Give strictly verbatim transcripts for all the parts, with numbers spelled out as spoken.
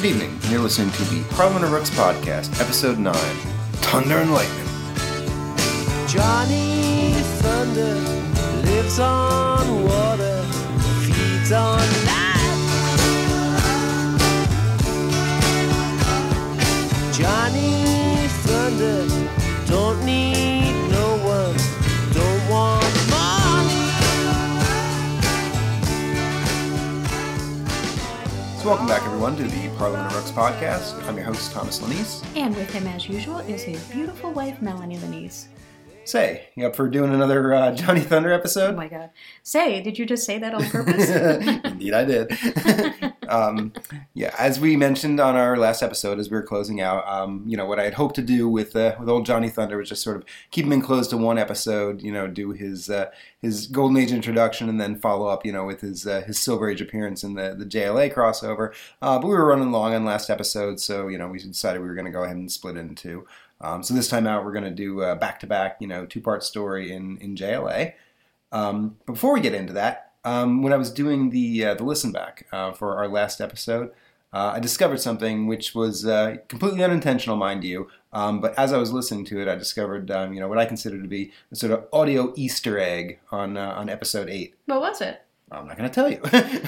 Good evening. You're listening to the Parliament of Rooks podcast, episode nine, Thunder and Lightning. Johnny Thunder lives on water, feeds on light. Johnny Thunder don't need no one, don't want So welcome back, everyone, to the Parliament of Rooks podcast. I'm your host, Thomas Lanise. And with him, as usual, is his beautiful wife, Melanie Lanise. Say, you up for doing another uh, Johnny Thunder episode? Oh my god. Say, did you just say that on purpose? Indeed, I did. um, yeah, as we mentioned on our last episode, as we were closing out, um, you know, what I had hoped to do with uh, with old Johnny Thunder was just sort of keep him enclosed to one episode, you know, do his uh, his Golden Age introduction and then follow up, you know, with his uh, his Silver Age appearance in the, the J L A crossover. Uh, but we were running long on last episode, so, you know, we decided we were going to go ahead and split it in two. Um, so this time out, we're going to do a back-to-back, you know, two-part story in, in J L A. Um, but before we get into that, um, when I was doing the uh, the listen back uh, for our last episode, uh, I discovered something which was uh, completely unintentional, mind you. Um, but as I was listening to it, I discovered, um, you know, what I consider to be a sort of audio Easter egg on uh, on episode eight. What was it? I'm not going to tell you.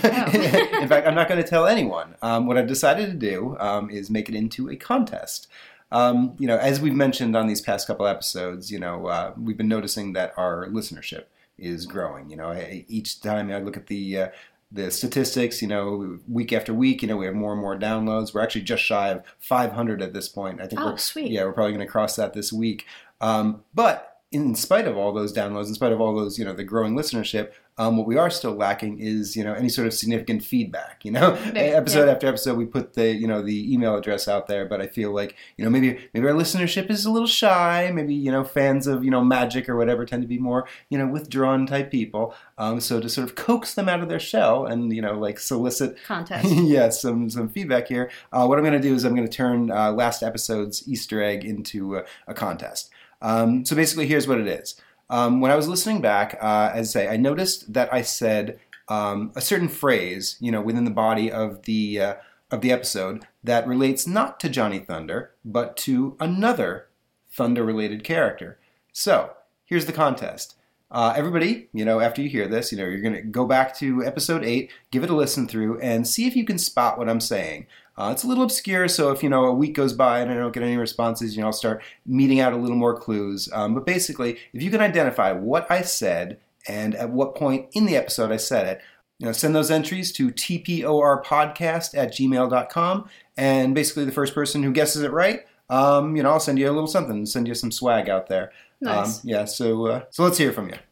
Oh. In fact, I'm not going to tell anyone. Um, what I've decided to do um, is make it into a contest. Um, you know, as we've mentioned on these past couple episodes, you know, uh, we've been noticing that our listenership is growing. You know, each time I look at the uh, the statistics, you know, week after week, you know, we have more and more downloads. We're actually just shy of five hundred at this point. I think Oh, we're, sweet. Yeah, we're probably going to cross that this week. Um, but in spite of all those downloads, in spite of all those, you know, the growing listenership, um, what we are still lacking is, you know, any sort of significant feedback. You know, Yeah. episode Yeah. after episode, we put the, you know, the email address out there, but I feel like, you know, maybe maybe our listenership is a little shy. Maybe, you know, fans of, you know, magic or whatever tend to be more, you know, withdrawn type people. Um, so to sort of coax them out of their shell and, you know, like solicit, Contest. yeah, some some feedback here. Uh, what I'm going to do is I'm going to turn uh, last episode's Easter egg into a, a contest. Um, so basically, here's what it is. Um, when I was listening back, uh, as I say, I noticed that I said um, a certain phrase, you know, within the body of the uh, of the episode that relates not to Johnny Thunder, but to another Thunder-related character. So here's the contest. Uh, everybody, you know, after you hear this, you know, you're going to go back to episode eight, give it a listen through, and see if you can spot what I'm saying. Uh, it's a little obscure, so if, you know, a week goes by and I don't get any responses, you know, I'll start meeting out a little more clues. Um, but basically, if you can identify what I said and at what point in the episode I said it, you know, send those entries to t p o r podcast at gmail dot com, and basically the first person who guesses it right, um, you know, I'll send you a little something, send you some swag out there. Nice. Um, yeah, so uh, so let's hear from you.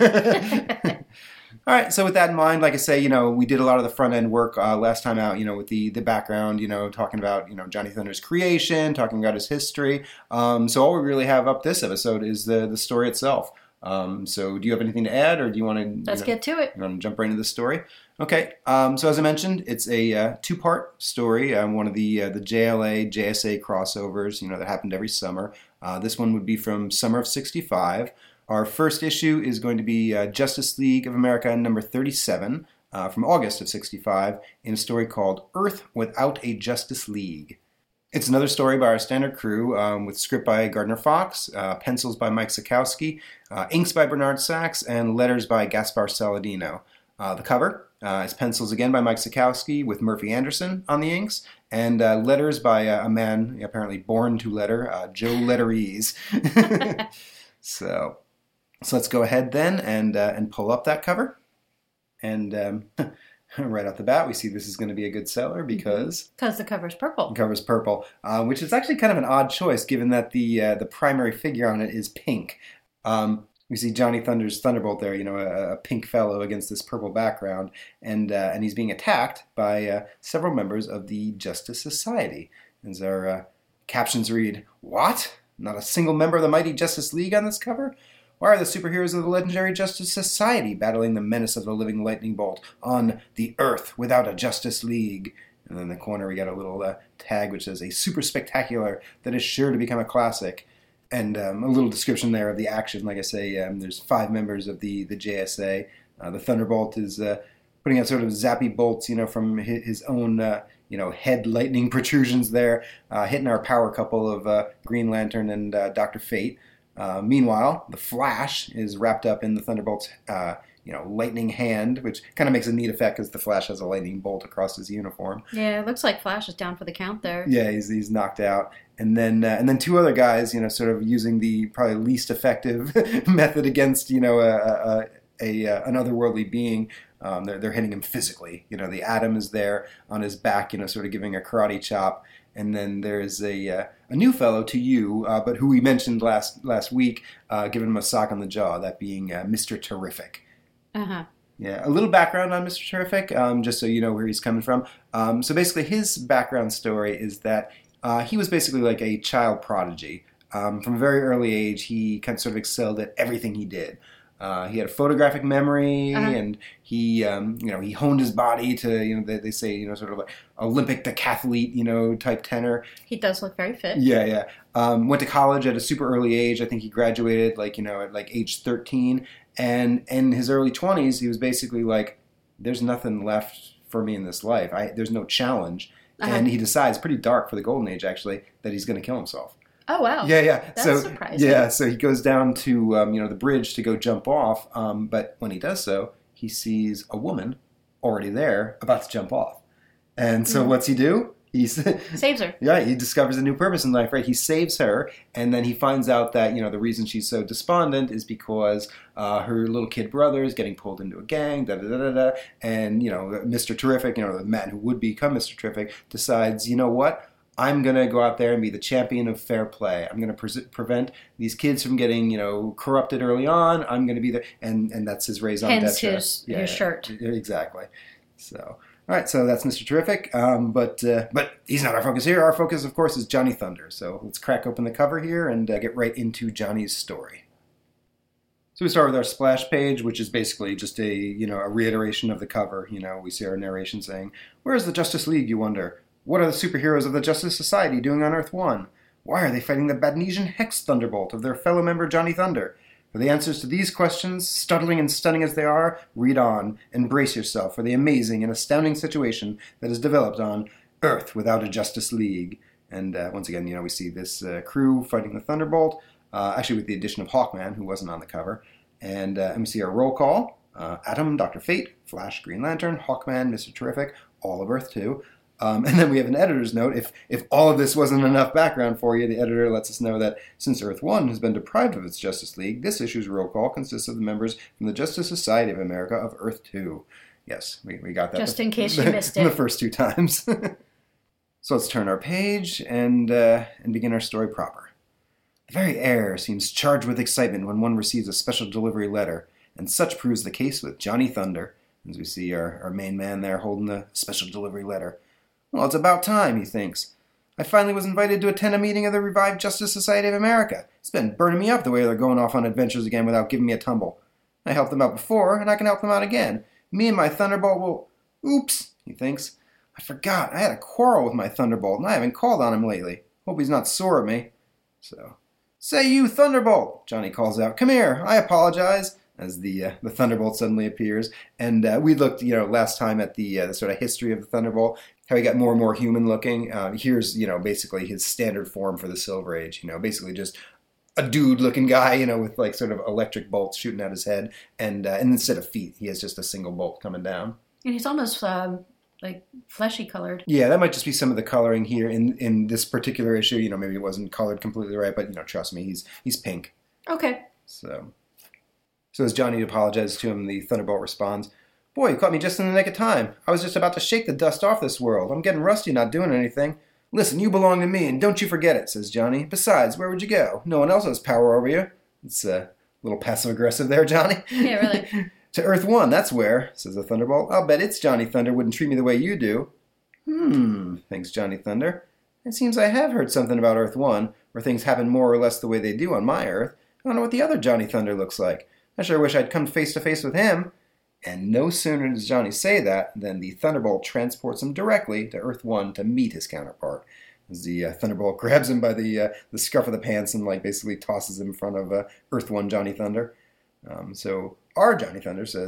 All right, so with that in mind, like I say, you know, we did a lot of the front end work uh, last time out, you know, with the the background, you know, talking about, you know, Johnny Thunder's creation, talking about his history. Um, so all we really have up this episode is the the story itself. Um, so do you have anything to add, or do you want to? Let's you know, get to it. You want to jump right into the story? Okay. Um, so as I mentioned, it's a uh, two-part story. Um, one of the uh, the J L A J S A crossovers, you know, that happened every summer. Uh, this one would be from summer of sixty-five. Our first issue is going to be uh, Justice League of America number thirty-seven uh, from August of sixty-five in a story called Earth Without a Justice League. It's another story by our standard crew um, with script by Gardner Fox, uh, pencils by Mike Sikowski, uh, inks by Bernard Sachs, and letters by Gaspar Saladino. Uh, the cover uh, is pencils again by Mike Sikowski with Murphy Anderson on the inks, and uh, letters by uh, a man apparently born to letter, uh, Joe Letterese. so... So let's go ahead then and uh, and pull up that cover. And um, right off the bat, we see this is going to be a good seller because Because the cover's purple. the cover's purple, uh, which is actually kind of an odd choice given that the uh, the primary figure on it is pink. Um, we see Johnny Thunder's Thunderbolt there, you know, a, a pink fellow against this purple background, and uh, and he's being attacked by uh, several members of the Justice Society. As our uh, captions read, "What? Not a single member of the mighty Justice League on this cover? Why are the superheroes of the legendary Justice Society battling the menace of the living lightning bolt on the Earth without a Justice League?" And then in the corner we got a little uh, tag which says, "A super spectacular that is sure to become a classic." And um, a little description there of the action. Like I say, um, there's five members of the, the J S A. Uh, the Thunderbolt is uh, putting out sort of zappy bolts, you know, from his, his own, uh, you know, head lightning protrusions there, uh, hitting our power couple of uh, Green Lantern and uh, Doctor Fate. Uh, meanwhile, the Flash is wrapped up in the Thunderbolt's, uh, you know, lightning hand, which kind of makes a neat effect because the Flash has a lightning bolt across his uniform. Yeah, it looks like Flash is down for the count there. Yeah, he's he's knocked out, and then uh, and then two other guys, you know, sort of using the probably least effective method against, you know, a, a, a, a an otherworldly being. Um, they're they're hitting him physically. You know, the Atom is there on his back, you know, sort of giving a karate chop. And then there's a uh, a new fellow to you, uh, but who we mentioned last last week, uh, giving him a sock on the jaw, that being uh, Mister Terrific. Uh-huh. Yeah, a little background on Mister Terrific, um, just so you know where he's coming from. Um, so basically his background story is that uh, he was basically like a child prodigy. Um, from a very early age, he kind of sort of excelled at everything he did. Uh, he had a photographic memory, uh-huh. and he, um, you know, he honed his body to, you know, they, they say, you know, sort of like Olympic decathlete, you know, type tenor. He does look very fit. Yeah, yeah. Um, went to college at a super early age. I think he graduated, like, you know, at like age thirteen. And in his early twenties, he was basically like, there's nothing left for me in this life. I, there's no challenge. Uh-huh. And he decides, pretty dark for the Golden Age, actually, that he's going to kill himself. Oh, wow. Yeah, yeah. That's so, surprising. Yeah, so he goes down to, um, you know, the bridge to go jump off. Um, but when he does so, he sees a woman already there about to jump off. And so mm. what's he do? He saves her. Yeah, he discovers a new purpose in life, right? He saves her, and then he finds out that, you know, the reason she's so despondent is because uh, her little kid brother is getting pulled into a gang, da da da da da. And, you know, Mister Terrific, you know, the man who would become Mister Terrific, decides, you know what? I'm going to go out there and be the champion of fair play. I'm going to pre- prevent these kids from getting, you know, corrupted early on. I'm going to be there. And, and that's his raison d'etre. Hence his, yeah, his shirt. Exactly. So, all right. So that's Mister Terrific. Um, but uh, but he's not our focus here. Our focus, of course, is Johnny Thunder. So let's crack open the cover here and uh, get right into Johnny's story. So we start with our splash page, which is basically just a, you know, a reiteration of the cover. You know, we see our narration saying, "Where's the Justice League, you wonder? What are the superheroes of the Justice Society doing on Earth one? Why are they fighting the Badnesian Hex Thunderbolt of their fellow member Johnny Thunder? For the answers to these questions, startling and stunning as they are, read on and brace yourself for the amazing and astounding situation that is developed on Earth without a Justice League." And uh, once again, you know, we see this uh, crew fighting the Thunderbolt, uh, actually with the addition of Hawkman, who wasn't on the cover. And, uh, and we see our roll call. Uh, Atom, Doctor Fate, Flash, Green Lantern, Hawkman, Mister Terrific, all of Earth two. Um, and then we have an editor's note. If if all of this wasn't enough background for you, the editor lets us know that since Earth one has been deprived of its Justice League, this issue's roll call consists of the members from the Justice Society of America of Earth two. Yes, we, we got that. Just the, in case you missed it. The first two times. So let's turn our page and uh, and begin our story proper. The very air seems charged with excitement when one receives a special delivery letter, and such proves the case with Johnny Thunder, as we see our, our main man there holding the special delivery letter. Well, it's about time, he thinks. I finally was invited to attend a meeting of the revived Justice Society of America. It's been burning me up the way they're going off on adventures again without giving me a tumble. I helped them out before, and I can help them out again. Me and my Thunderbolt will... Oops, he thinks. I forgot. I had a quarrel with my Thunderbolt, and I haven't called on him lately. Hope he's not sore at me. So... Say you, Thunderbolt! Johnny calls out. Come here, I apologize. As the uh, the Thunderbolt suddenly appears. And uh, we looked, you know, last time at the, uh, the sort of history of the Thunderbolt, how he got more and more human looking. Uh, here's, you know, basically his standard form for the Silver Age. You know, basically just a dude-looking guy, you know, with like sort of electric bolts shooting out his head. And, uh, and instead of feet, he has just a single bolt coming down. And he's almost um, like fleshy colored. Yeah, that might just be some of the coloring here in, in this particular issue. You know, maybe it wasn't colored completely right, but, you know, trust me, he's he's pink. Okay. So... So as Johnny apologizes to him, the Thunderbolt responds, "Boy, you caught me just in the nick of time. I was just about to shake the dust off this world. I'm getting rusty not doing anything." "Listen, you belong to me, and don't you forget it," says Johnny. "Besides, where would you go? No one else has power over you." It's a little passive-aggressive there, Johnny. Yeah, really. "To Earth one, that's where," says the Thunderbolt. "I'll bet it's Johnny Thunder wouldn't treat me the way you do." Hmm, thinks Johnny Thunder. "It seems I have heard something about Earth one, where things happen more or less the way they do on my Earth. I don't know what the other Johnny Thunder looks like. I sure wish I'd come face to face with him." And no sooner does Johnny say that than the Thunderbolt transports him directly to Earth one to meet his counterpart. As the uh, Thunderbolt grabs him by the uh, the scruff of the pants and like basically tosses him in front of uh, Earth one Johnny Thunder. Um, so our Johnny Thunder says,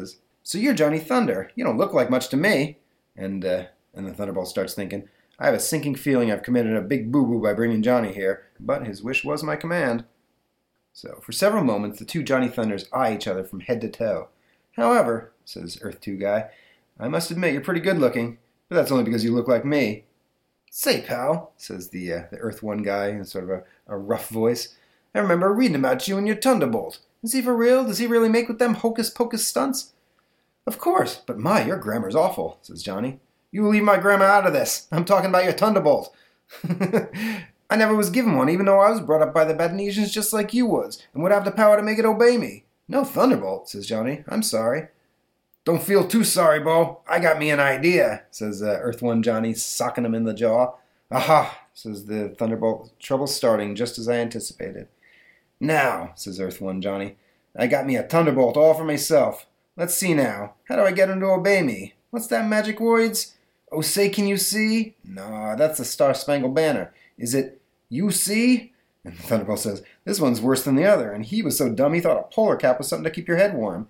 So you're Johnny Thunder. You don't look like much to me. And, uh, and the Thunderbolt starts thinking, I have a sinking feeling I've committed a big boo-boo by bringing Johnny here, but his wish was my command. So, for several moments, the two Johnny Thunders eye each other from head to toe. However, says Earth two guy, I must admit you're pretty good-looking, but that's only because you look like me. Say, pal, says the, uh, the Earth one guy in sort of a, a rough voice, I remember reading about you and your Thunderbolt. Is he for real? Does he really make with them hocus-pocus stunts? Of course, but my, your grammar's awful, says Johnny. You leave my grammar out of this. I'm talking about your Thunderbolt. I never was given one, even though I was brought up by the Badnesians just like you was, and would have the power to make it obey me. No Thunderbolt, says Johnny. I'm sorry. Don't feel too sorry, Bo. I got me an idea, says uh, Earth one Johnny, socking him in the jaw. Aha, says the Thunderbolt. Trouble starting, just as I anticipated. Now, says Earth one Johnny, I got me a Thunderbolt all for myself. Let's see now. How do I get him to obey me? What's that magic words? Oh, say, can you see? No, that's the Star-Spangled Banner. Is it, you see? And the Thunderbolt says, this one's worse than the other, and he was so dumb he thought a polar cap was something to keep your head warm.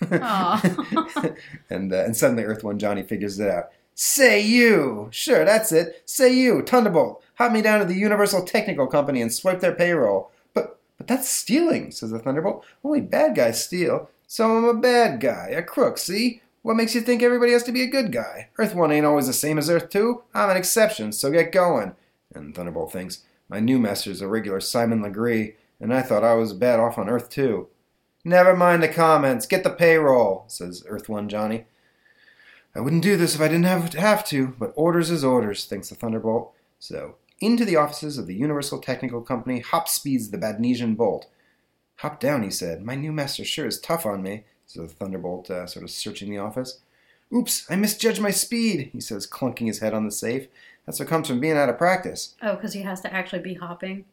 and uh, and suddenly Earth one Johnny figures it out. Say you! Sure, that's it. Say you, Thunderbolt. Hop me down to the Universal Technical Company and swipe their payroll. But but that's stealing, says the Thunderbolt. Only bad guys steal. So I'm a bad guy, a crook, see? What makes you think everybody has to be a good guy? Earth one ain't always the same as Earth two. I'm an exception, so get going. And Thunderbolt thinks, my new master's a regular Simon Legree, and I thought I was bad off on Earth two. Never mind the comments. Get the payroll, says Earth one Johnny. I wouldn't do this if I didn't have to, have to, but orders is orders, thinks the Thunderbolt. So, into the offices of the Universal Technical Company hop speeds the Badnesian Bolt. Hop down, he said. My new master sure is tough on me, says the Thunderbolt, uh, sort of searching the office. Oops, I misjudged my speed, he says, clunking his head on the safe. That's what comes from being out of practice. Oh, because he has to actually be hopping.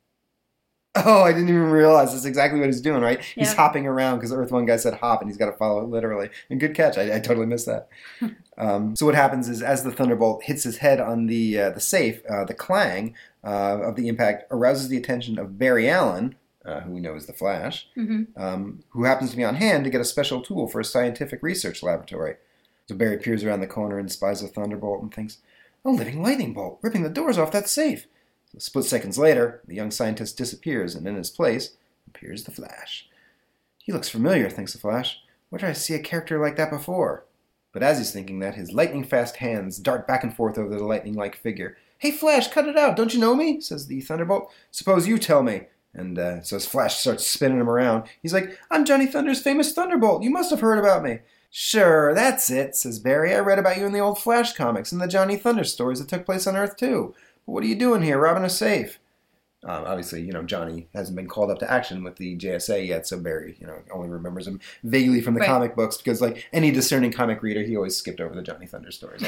Oh, I didn't even realize that's exactly what he's doing, right? Yeah. He's hopping around because the Earth one guy said hop, and he's got to follow it literally. And good catch. I, I totally missed that. um, so what happens is as the Thunderbolt hits his head on the uh, the safe, uh, the clang uh, of the impact arouses the attention of Barry Allen, uh, who we know is the Flash, Mm-hmm. um, who happens to be on hand to get a special tool for a scientific research laboratory. So Barry peers around the corner and spies the Thunderbolt and thinks, a living lightning bolt, ripping the doors off that safe. Split seconds later, the young scientist disappears, and in his place appears the Flash. He looks familiar, thinks the Flash. Where did I see a character like that before? But as he's thinking that, his lightning-fast hands dart back and forth over the lightning-like figure. Hey, Flash, cut it out! Don't you know me? Says the Thunderbolt. Suppose you tell me. And uh, so as Flash starts spinning him around, he's like, I'm Johnny Thunder's famous Thunderbolt. You must have heard about me. Sure, that's it, says Barry. I read about you in the old Flash comics and the Johnny Thunder stories that took place on Earth two. What are you doing here, robbing a safe? Um, obviously, you know, Johnny hasn't been called up to action with the J S A yet, so Barry, you know, only remembers him vaguely from the Right. comic books because, like, any discerning comic reader, he always skipped over the Johnny Thunder stories.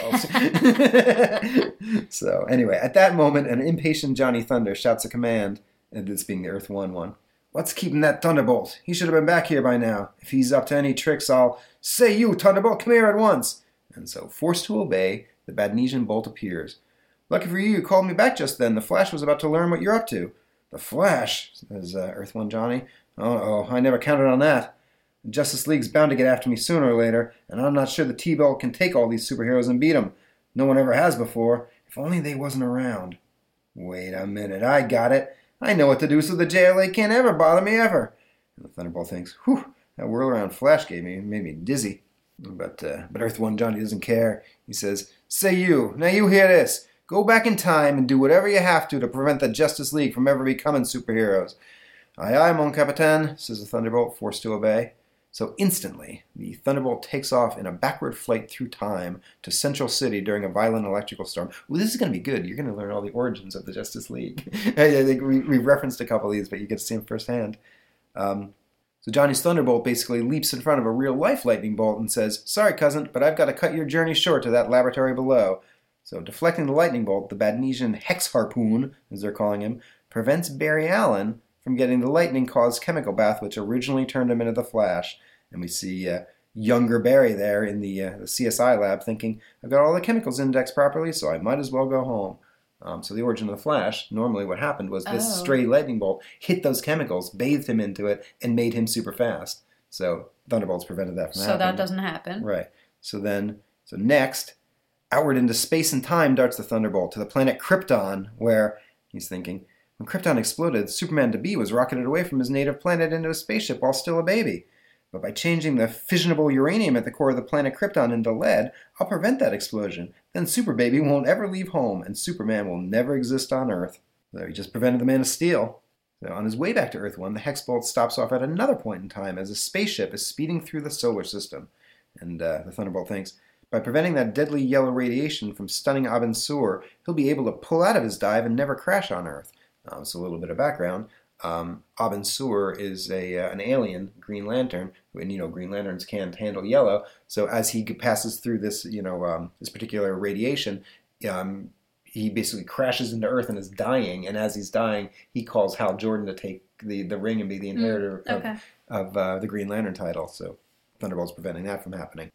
So, anyway, at that moment, an impatient Johnny Thunder shouts a command, and this being the Earth one one. What's keeping that Thunderbolt? He should have been back here by now. If he's up to any tricks, I'll... Say you, Thunderbolt, come here at once! And so, forced to obey, the Badnesian Bolt appears. Lucky for you, you called me back just then. The Flash was about to learn what you're up to. The Flash, says uh, Earth one Johnny. Uh-oh, I never counted on that. The Justice League's bound to get after me sooner or later, and I'm not sure the T-Bolt can take all these superheroes and beat them. No one ever has before. If only they wasn't around. Wait a minute, I got it. I know what to do so the J L A can't ever bother me ever. And the Thunderbolt thinks, whew, that whirl-around Flash gave me, made me dizzy. But, uh, but Earth one Johnny doesn't care. He says, say you, now you hear this. Go back in time and do whatever you have to to prevent the Justice League from ever becoming superheroes. Aye, aye, mon capitaine, says the Thunderbolt, forced to obey. So instantly, the Thunderbolt takes off in a backward flight through time to Central City during a violent electrical storm. Ooh, this is going to be good. You're going to learn all the origins of the Justice League. I think we, we referenced a couple of these, but you get to see them firsthand. Um, so Johnny's Thunderbolt basically leaps in front of a real-life lightning bolt and says, sorry, cousin, but I've got to cut your journey short to that laboratory below. So, deflecting the lightning bolt, the Badnesian Hex Harpoon, as they're calling him, prevents Barry Allen from getting the lightning-caused chemical bath which originally turned him into the Flash. And we see uh, younger Barry there in the, uh, the C S I lab thinking, I've got all the chemicals indexed properly, so I might as well go home. Um, so the origin of the Flash, normally what happened was this Oh. stray lightning bolt hit those chemicals, bathed him into it, and made him super fast. So Thunderbolts prevented that from So happening. that doesn't happen. Right. So then, so next, outward into space and time darts the Thunderbolt to the planet Krypton, where, he's thinking, when Krypton exploded, Superman to be was rocketed away from his native planet into a spaceship while still a baby. But by changing the fissionable uranium at the core of the planet Krypton into lead, I'll prevent that explosion. Then Super Baby won't ever leave home, and Superman will never exist on Earth. So he just prevented the Man of Steel. So on his way back to Earth one, the Hexbolt stops off at another point in time as a spaceship is speeding through the solar system. And uh, the Thunderbolt thinks, by preventing that deadly yellow radiation from stunning Abin Sur, he'll be able to pull out of his dive and never crash on Earth. Uh, so a little bit of background. Um, Abin Sur is a uh, an alien Green Lantern, and you know Green Lanterns can't handle yellow. So as he passes through this, you know, um, this particular radiation, um, he basically crashes into Earth and is dying. And as he's dying, he calls Hal Jordan to take the, the ring and be the inheritor Mm, okay. of, of uh, the Green Lantern title. So Thunderbolt's preventing that from happening.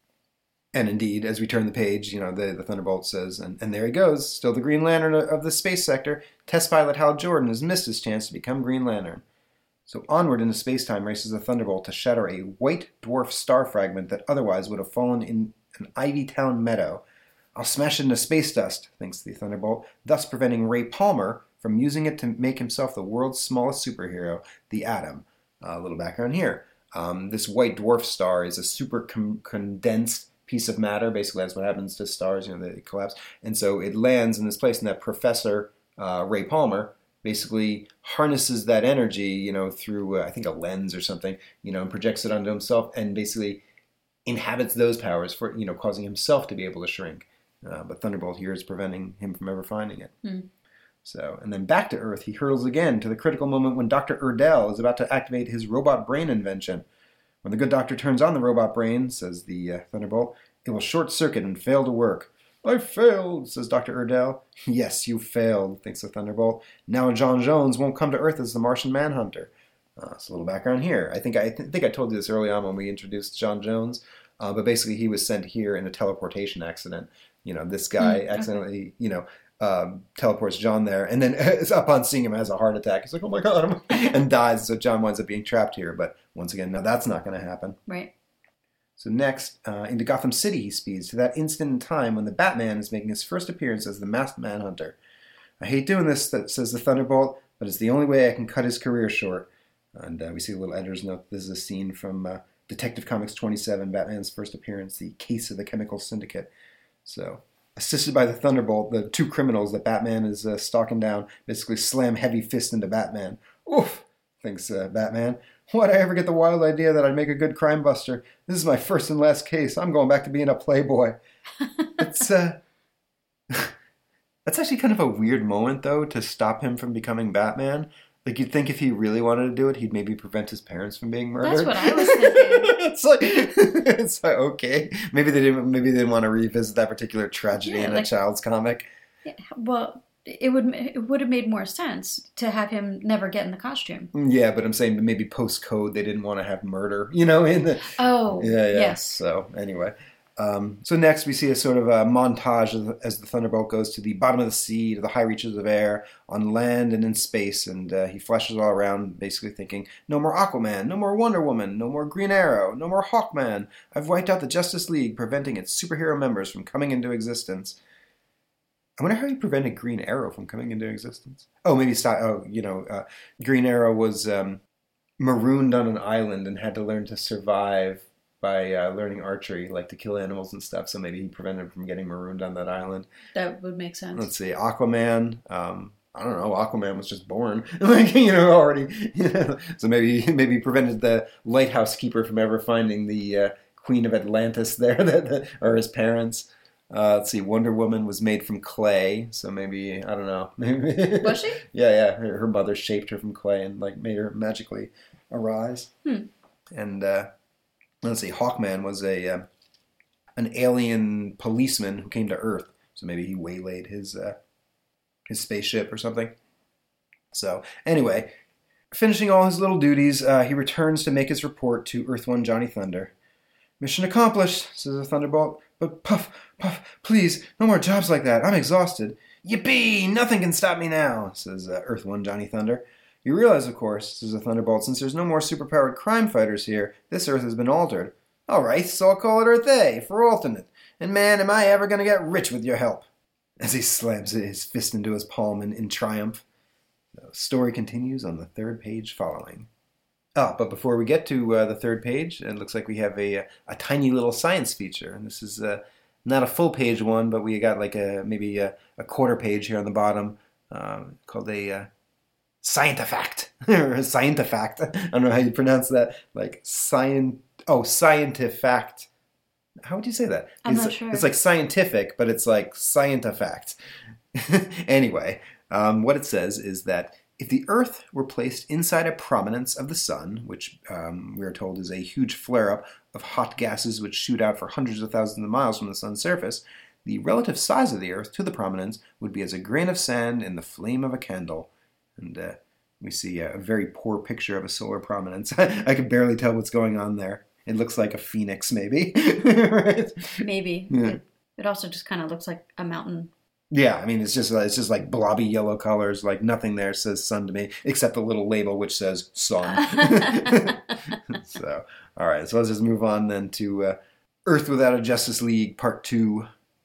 And indeed, as we turn the page, you know, the, the Thunderbolt says, and, and there he goes, still the Green Lantern of the space sector. Test pilot Hal Jordan has missed his chance to become Green Lantern. So onward into space-time races the Thunderbolt to shatter a white dwarf star fragment that otherwise would have fallen in an Ivy Town meadow. I'll smash it into space dust, thinks the Thunderbolt, thus preventing Ray Palmer from using it to make himself the world's smallest superhero, the Atom. Uh, a little background here. Um, this white dwarf star is a super com- condensed piece of matter. Basically, that's what happens to stars, you know, they collapse. And so it lands in this place, and that Professor uh, Ray Palmer basically harnesses that energy, you know, through, uh, I think, a lens or something, you know, and projects it onto himself and basically inhabits those powers for, you know, causing himself to be able to shrink. Uh, but Thunderbolt here is preventing him from ever finding it. Hmm. So, and then back to Earth, he hurtles again to the critical moment when Doctor Erdell is about to activate his robot brain invention. When the good doctor turns on the robot brain, says the uh, Thunderbolt, it will short-circuit and fail to work. I failed, says Doctor Erdell. Yes, you failed, thinks the Thunderbolt. Now John Jones won't come to Earth as the Martian Manhunter. Uh, so a little background here. I think I, th- think I told you this early on when we introduced John Jones, uh, but basically he was sent here in a teleportation accident. You know, this guy Mm, okay. accidentally, you know, um, teleports John there, and then upon seeing him has a heart attack. He's like, oh my god, and dies. So John winds up being trapped here. But once again, now that's not going to happen. Right. So next, uh, into Gotham City he speeds to that instant in time when the Batman is making his first appearance as the Masked Manhunter. I hate doing this, says the Thunderbolt, but it's the only way I can cut his career short. And uh, we see a little editor's note. This is a scene from uh, Detective Comics twenty-seven, Batman's first appearance, the Case of the Chemical Syndicate. So, assisted by the Thunderbolt, the two criminals that Batman is uh, stalking down basically slam heavy fists into Batman. Oof, thinks uh, Batman. Why'd I ever get the wild idea that I'd make a good crime buster? This is my first and last case. I'm going back to being a playboy. It's, uh... That's actually kind of a weird moment, though, to stop him from becoming Batman. Like, you'd think if he really wanted to do it, he'd maybe prevent his parents from being murdered. That's what I was thinking. it's like, it's like, okay. Maybe they didn't, maybe they didn't want to revisit that particular tragedy Yeah, in like- a child's comic. Yeah, well, it would it would have made more sense to have him never get in the costume. Yeah, but I'm saying maybe post-code they didn't want to have murder, you know, in the... Oh, Yeah, yeah. yes. So, anyway. Um, so next we see a sort of a montage of the, as the Thunderbolt goes to the bottom of the sea, to the high reaches of air, on land and in space, and uh, he flashes all around, basically thinking, no more Aquaman, no more Wonder Woman, no more Green Arrow, no more Hawkman. I've wiped out the Justice League, preventing its superhero members from coming into existence. I wonder how he prevented Green Arrow from coming into existence. Oh, maybe stop. Oh, you know, uh, Green Arrow was um, marooned on an island and had to learn to survive by uh, learning archery, like to kill animals and stuff. So maybe he prevented him from getting marooned on that island. That would make sense. Let's see, Aquaman. Um, I don't know. Aquaman was just born, like you know, already. You know, so maybe maybe he prevented the lighthouse keeper from ever finding the uh, Queen of Atlantis there, that, that, or his parents. Uh, let's see, Wonder Woman was made from clay, so maybe, I don't know. Was she? Yeah, yeah. Her, her mother shaped her from clay and like made her magically arise. Hmm. And uh, let's see, Hawkman was a uh, an alien policeman who came to Earth, so maybe he waylaid his uh, his spaceship or something. So anyway, finishing all his little duties, uh, he returns to make his report to Earth One Johnny Thunder. Mission accomplished, says the Thunderbolt. But Puff, Puff, please, no more jobs like that. I'm exhausted. Yippee! Nothing can stop me now, says uh, Earth One Johnny Thunder. You realize, of course, says the Thunderbolt, since there's no more superpowered crime fighters here, this Earth has been altered. All right, so I'll call it Earth A for alternate. And man, am I ever going to get rich with your help. As he slams his fist into his palm in, in triumph. The story continues on the third page following. Oh, but before we get to uh, the third page, it looks like we have a, a tiny little science feature. And this is uh, not a full page one, but we got like a maybe a, a quarter page here on the bottom um, called a uh, Scientifact. or a Scientifact. I don't know how you pronounce that. Like, scient... Oh, Scientifact. How would you say that? I'm it's, not sure. It's like scientific, but it's like Scientifact. Anyway, um, what it says is that if the Earth were placed inside a prominence of the Sun, which um, we are told is a huge flare-up of hot gases which shoot out for hundreds of thousands of miles from the Sun's surface, the relative size of the Earth to the prominence would be as a grain of sand in the flame of a candle. And uh, we see a very poor picture of a solar prominence. I can barely tell what's going on there. It looks like a phoenix, maybe. Right? Maybe. Yeah. It, it also just kind of looks like a mountain. Yeah, I mean, it's just it's just like blobby yellow colors. Like nothing there says sun to me, except the little label which says sun. So, all right. So let's just move on then to uh, Earth Without a Justice League Part two.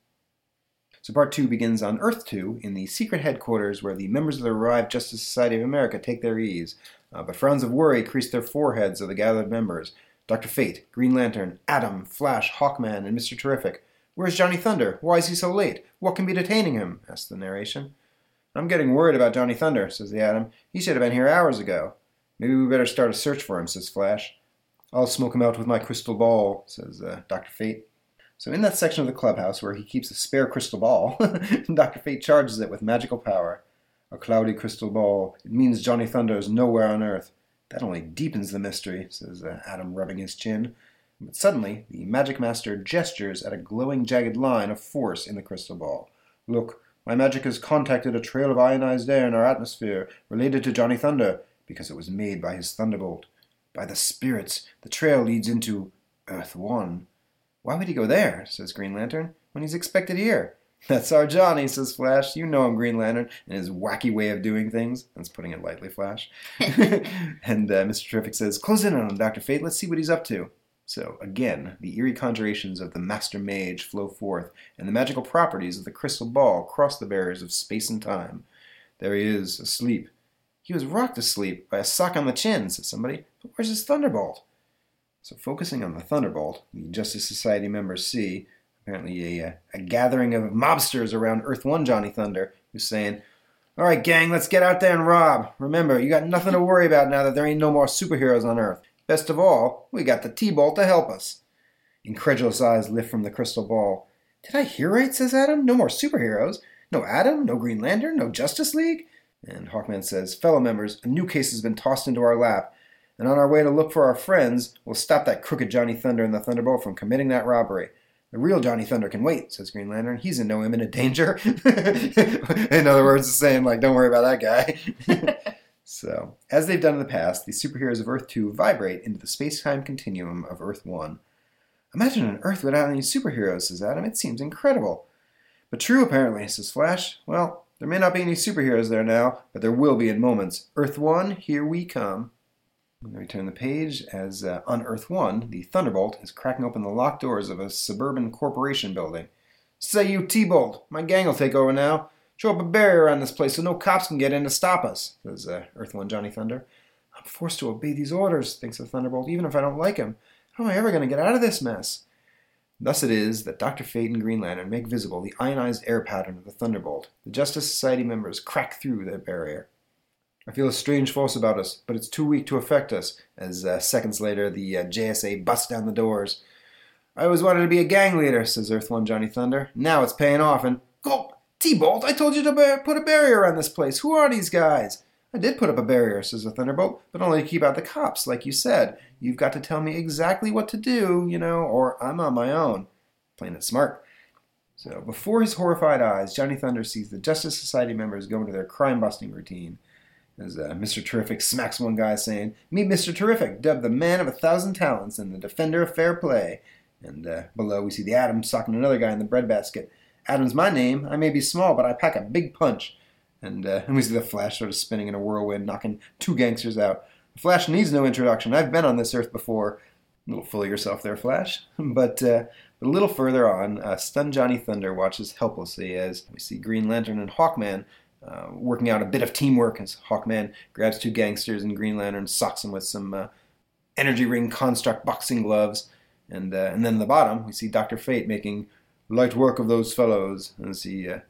So Part two begins on Earth two in the secret headquarters where the members of the revived Justice Society of America take their ease. Uh, but frowns of worry crease their foreheads of the gathered members. Doctor Fate, Green Lantern, Atom, Flash, Hawkman, and Mister Terrific. Where's Johnny Thunder? Why is he so late? What can be detaining him? Asks the narration. I'm getting worried about Johnny Thunder, says the Atom. He should have been here hours ago. Maybe we better start a search for him, says Flash. I'll smoke him out with my crystal ball, says uh, Doctor Fate. So in that section of the clubhouse where he keeps a spare crystal ball, Doctor Fate charges it with magical power. A cloudy crystal ball. It means Johnny Thunder is nowhere on Earth. That only deepens the mystery, says uh, Atom, rubbing his chin. But suddenly, the Magic Master gestures at a glowing, jagged line of force in the crystal ball. Look, my magic has contacted a trail of ionized air in our atmosphere related to Johnny Thunder, because it was made by his thunderbolt. By the spirits, the trail leads into Earth One. Why would he go there, says Green Lantern, when he's expected here? That's our Johnny, says Flash. You know him, Green Lantern, and his wacky way of doing things. That's putting it lightly, Flash. And uh, Mister Terrific says, close in on him, Doctor Fate. Let's see what he's up to. So, again, the eerie conjurations of the Master Mage flow forth, and the magical properties of the crystal ball cross the barriers of space and time. There he is, asleep. He was rocked asleep by a sock on the chin, says somebody. But where's his thunderbolt? So, focusing on the thunderbolt, the Justice Society members see apparently a, a gathering of mobsters around Earth One Johnny Thunder, who's saying, all right, gang, let's get out there and rob. Remember, you got nothing to worry about now that there ain't no more superheroes on Earth. Best of all, we got the T-Bolt to help us. Incredulous eyes lift from the crystal ball. Did I hear right, says Atom? No more superheroes. No Atom, no Green Lantern, no Justice League? And Hawkman says, fellow members, a new case has been tossed into our lap, and on our way to look for our friends, we'll stop that crooked Johnny Thunder and the Thunderbolt from committing that robbery. The real Johnny Thunder can wait, says Green Lantern. He's in no imminent danger. In other words, it's saying, like, don't worry about that guy. So, as they've done in the past, the superheroes of Earth two vibrate into the space-time continuum of Earth one. Imagine an Earth without any superheroes, says Atom. It seems incredible. But true, apparently, says Flash. Well, there may not be any superheroes there now, but there will be in moments. Earth one, here we come. I'm going to turn the page as uh, on Earth one, the Thunderbolt is cracking open the locked doors of a suburban corporation building. Say you, T-Bolt, my gang will take over now. Show up a barrier around this place so no cops can get in to stop us, says uh, Earth One Johnny Thunder. I'm forced to obey these orders, thinks the Thunderbolt, even if I don't like him. How am I ever going to get out of this mess? Thus it is that Doctor Fate and Green Lantern make visible the ionized air pattern of the Thunderbolt. The Justice Society members crack through their barrier. I feel a strange force about us, but it's too weak to affect us, as uh, seconds later the uh, J S A busts down the doors. I always wanted to be a gang leader, says Earth One Johnny Thunder. Now it's paying off, and... Gulp! T-Bolt, I told you to bar- put a barrier around this place. Who are these guys? I did put up a barrier, says the Thunderbolt, but only to keep out the cops, like you said. You've got to tell me exactly what to do, you know, or I'm on my own. Playing it smart. So, before his horrified eyes, Johnny Thunder sees the Justice Society members go into their crime-busting routine. As uh, Mister Terrific smacks one guy, saying, Meet Mister Terrific, dubbed the man of a thousand talents and the defender of fair play. And uh, below, we see the Atom socking another guy in the breadbasket. Atom's my name. I may be small, but I pack a big punch. And, uh, and we see the Flash sort of spinning in a whirlwind, knocking two gangsters out. The Flash needs no introduction. I've been on this Earth before. A little full of yourself there, Flash. but, uh, but a little further on, uh, stunned Johnny Thunder watches helplessly as we see Green Lantern and Hawkman uh, working out a bit of teamwork as Hawkman grabs two gangsters and Green Lantern socks them with some uh, energy ring construct boxing gloves. And uh, and then at the bottom, we see Doctor Fate making light work of those fellows. And see, uh,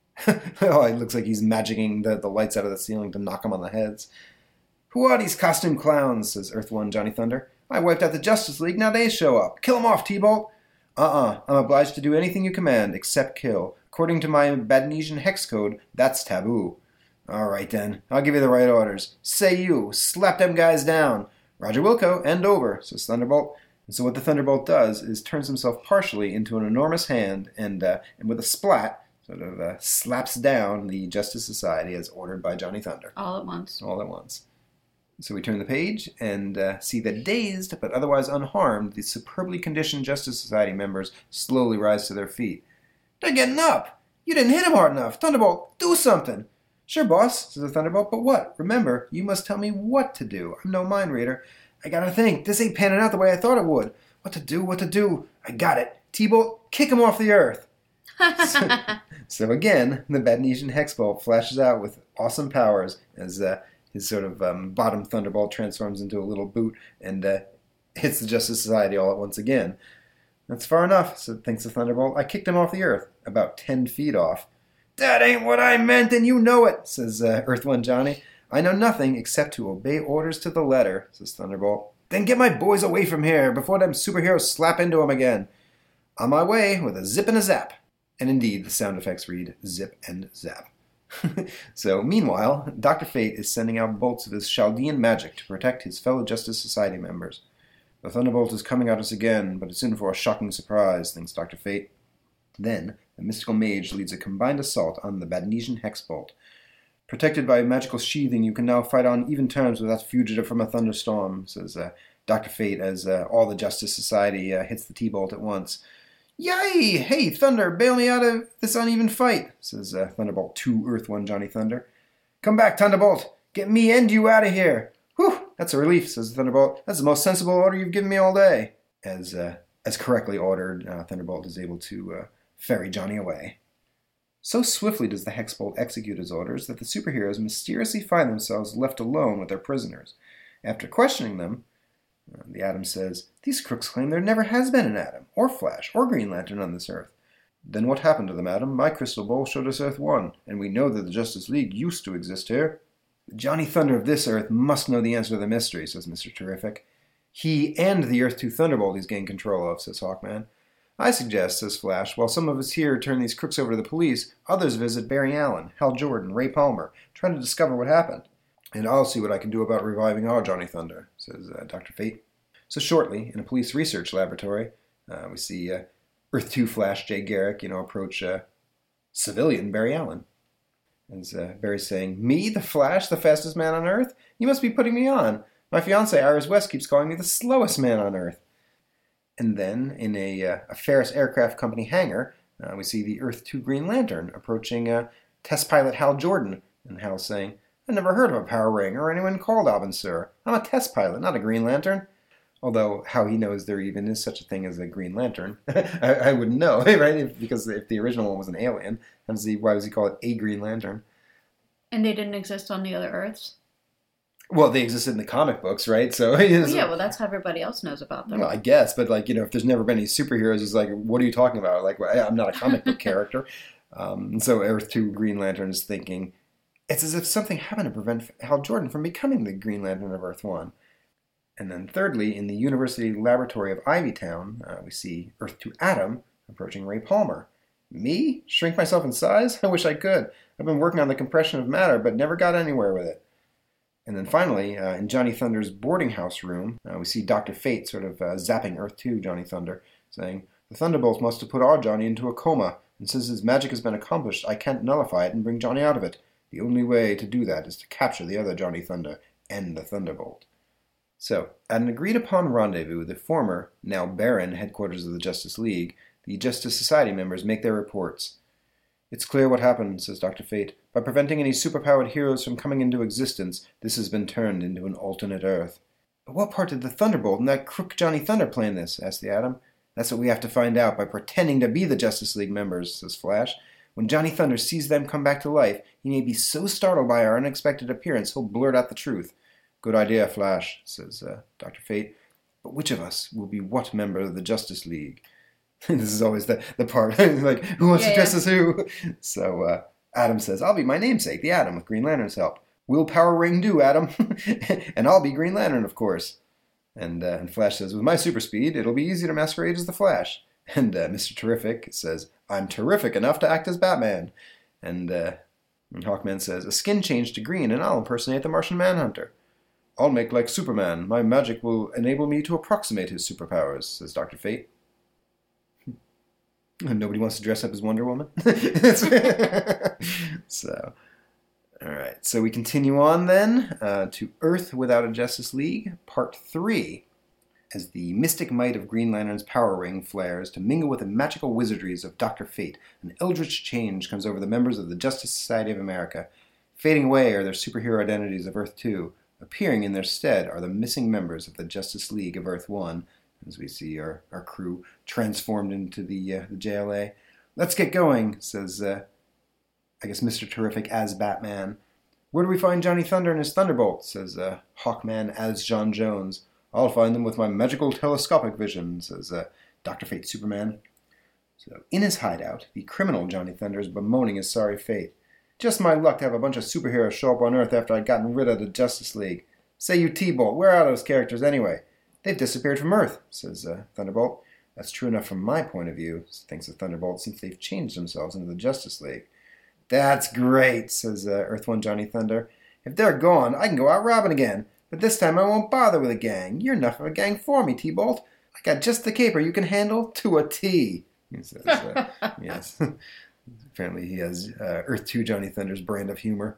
oh, it looks like he's magicking the, the lights out of the ceiling to knock them on the heads. Who are these costume clowns, says Earth One Johnny Thunder. I wiped out the Justice League, now they show up. Kill them off, T-Bolt. Uh-uh, I'm obliged to do anything you command, except kill. According to my Badnesian hex code, that's taboo. All right, then. I'll give you the right orders. Say you, slap them guys down. Roger Wilco, end over, says Thunderbolt. And so what the Thunderbolt does is turns himself partially into an enormous hand and, uh, and with a splat, sort of uh, slaps down the Justice Society as ordered by Johnny Thunder. All at once. All at once. So we turn the page and uh, see that dazed but otherwise unharmed, the superbly conditioned Justice Society members slowly rise to their feet. They're getting up! You didn't hit him hard enough! Thunderbolt, do something! Sure, boss, says the Thunderbolt, but what? Remember, you must tell me what to do. I'm no mind reader. I gotta think. This ain't panning out the way I thought it would. What to do, what to do. I got it. T-Bolt, kick him off the earth. so, so again, the Badnesian Hexbolt flashes out with awesome powers as uh, his sort of um, bottom Thunderbolt transforms into a little boot and uh, hits the Justice Society all at once again. That's far enough, so thinks the Thunderbolt. I kicked him off the earth, about ten feet off. That ain't what I meant, and you know it, says uh, Earth One Johnny. I know nothing except to obey orders to the letter, says Thunderbolt. Then get my boys away from here before them superheroes slap into them again. On my way with a zip and a zap. And indeed, the sound effects read zip and zap. So, meanwhile, Doctor Fate is sending out bolts of his Chaldean magic to protect his fellow Justice Society members. The Thunderbolt is coming at us again, but it's in for a shocking surprise, thinks Doctor Fate. Then, the mystical mage leads a combined assault on the Badnesian Hexbolt. Protected by a magical sheathing, you can now fight on even terms with that fugitive from a thunderstorm, says uh, Doctor Fate as uh, all the Justice Society uh, hits the T-Bolt at once. Yay! Hey, Thunder, bail me out of this uneven fight, says uh, Thunderbolt to Earth One Johnny Thunder. Come back, Thunderbolt! Get me and you out of here! Whew! That's a relief, says Thunderbolt. That's the most sensible order you've given me all day. As uh, as correctly ordered, uh, Thunderbolt is able to uh, ferry Johnny away. So swiftly does the Hexbolt execute his orders that the superheroes mysteriously find themselves left alone with their prisoners. After questioning them, uh, the Atom says, These crooks claim there never has been an Atom, or Flash, or Green Lantern on this Earth. Then what happened to them, Atom? My crystal ball showed us Earth One, and we know that the Justice League used to exist here. Johnny Thunder of this Earth must know the answer to the mystery, says Mister Terrific. He and the Earth two Thunderbolt he's gained control of, says Hawkman. I suggest, says Flash, while some of us here turn these crooks over to the police, others visit Barry Allen, Hal Jordan, Ray Palmer, trying to discover what happened. And I'll see what I can do about reviving our Johnny Thunder, says uh, Doctor Fate. So shortly, in a police research laboratory, uh, we see uh, Earth two Flash Jay Garrick, you know, approach uh, civilian Barry Allen. As uh, Barry's saying, Me, the Flash, the fastest man on Earth? You must be putting me on. My fiancée, Iris West, keeps calling me the slowest man on Earth. And then, in a, uh, a Ferris Aircraft Company hangar, uh, we see the Earth two Green Lantern approaching uh, test pilot Hal Jordan. And Hal saying, I never heard of a Power Ring or anyone called Alvin, sir. I'm a test pilot, not a Green Lantern. Although, how he knows there even is such a thing as a Green Lantern, I, I wouldn't know, right? If, because if the original one was an alien, he, why does he call it a Green Lantern? And they didn't exist on the other Earths? Well, they existed in the comic books, right? So, you know, well, yeah, well, that's how everybody else knows about them. Well, I guess, but like, you know, if there's never been any superheroes, it's like, what are you talking about? Like, well, I'm not a comic book character. Um, and so Earth two Green Lantern is thinking, it's as if something happened to prevent Hal Jordan from becoming the Green Lantern of Earth one. And then thirdly, in the University Laboratory of Ivytown, uh, we see Earth two Atom approaching Ray Palmer. Me? Shrink myself in size? I wish I could. I've been working on the compression of matter, but never got anywhere with it. And then finally, uh, in Johnny Thunder's boarding house room, uh, we see Doctor Fate sort of uh, zapping Earth two Johnny Thunder, saying, The Thunderbolts must have put our Johnny into a coma, and since his magic has been accomplished, I can't nullify it and bring Johnny out of it. The only way to do that is to capture the other Johnny Thunder and the Thunderbolt. So, at an agreed-upon rendezvous, the former, now barren, headquarters of the Justice League, the Justice Society members make their reports. It's clear what happened, says Doctor Fate. By preventing any superpowered heroes from coming into existence, this has been turned into an alternate Earth. But what part did the Thunderbolt and that crook Johnny Thunder play in this? Asked the Atom. That's what we have to find out by pretending to be the Justice League members, says Flash. When Johnny Thunder sees them come back to life, he may be so startled by our unexpected appearance, he'll blurt out the truth. Good idea, Flash, says uh, Doctor Fate. But which of us will be what member of the Justice League? This is always the, the part, like, who wants yeah, to dress yeah. as who? So uh, Adam says, I'll be my namesake, the Atom, with Green Lantern's help. Willpower ring do, Atom. And I'll be Green Lantern, of course. And, uh, and Flash says, with my super speed, it'll be easy to masquerade as the Flash. And uh, Mister Terrific says, I'm terrific enough to act as Batman. And, uh, and Hawkman says, a skin change to green and I'll impersonate the Martian Manhunter. I'll make like Superman. My magic will enable me to approximate his superpowers, says Doctor Fate. And nobody wants to dress up as Wonder Woman. So, all right. So we continue on then uh, to Earth Without a Justice League, Part three. As the mystic might of Green Lantern's power ring flares to mingle with the magical wizardries of Doctor Fate, an eldritch change comes over the members of the Justice Society of America. Fading away are their superhero identities of Earth two. Appearing in their stead are the missing members of the Justice League of Earth one, as we see our, our crew transformed into the, uh, the J L A. Let's get going, says, uh, I guess, Mister Terrific as Batman. Where do we find Johnny Thunder and his Thunderbolt, says uh, Hawkman as John Jones. I'll find them with my magical telescopic vision, says uh, Doctor Fate Superman. So, in his hideout, the criminal Johnny Thunder is bemoaning his sorry fate. Just my luck to have a bunch of superheroes show up on Earth after I'd gotten rid of the Justice League. Say you T-Bolt, where are those characters anyway? They've disappeared from Earth, says uh, Thunderbolt. That's true enough from my point of view, thinks the Thunderbolt, since they've changed themselves into the Justice League. That's great, says uh, Earth one Johnny Thunder. If they're gone, I can go out robbing again. But this time I won't bother with a gang. You're enough of a gang for me, T-Bolt. I got just the caper you can handle to a T. He says, uh, yes. Apparently he has uh, Earth two Johnny Thunder's brand of humor.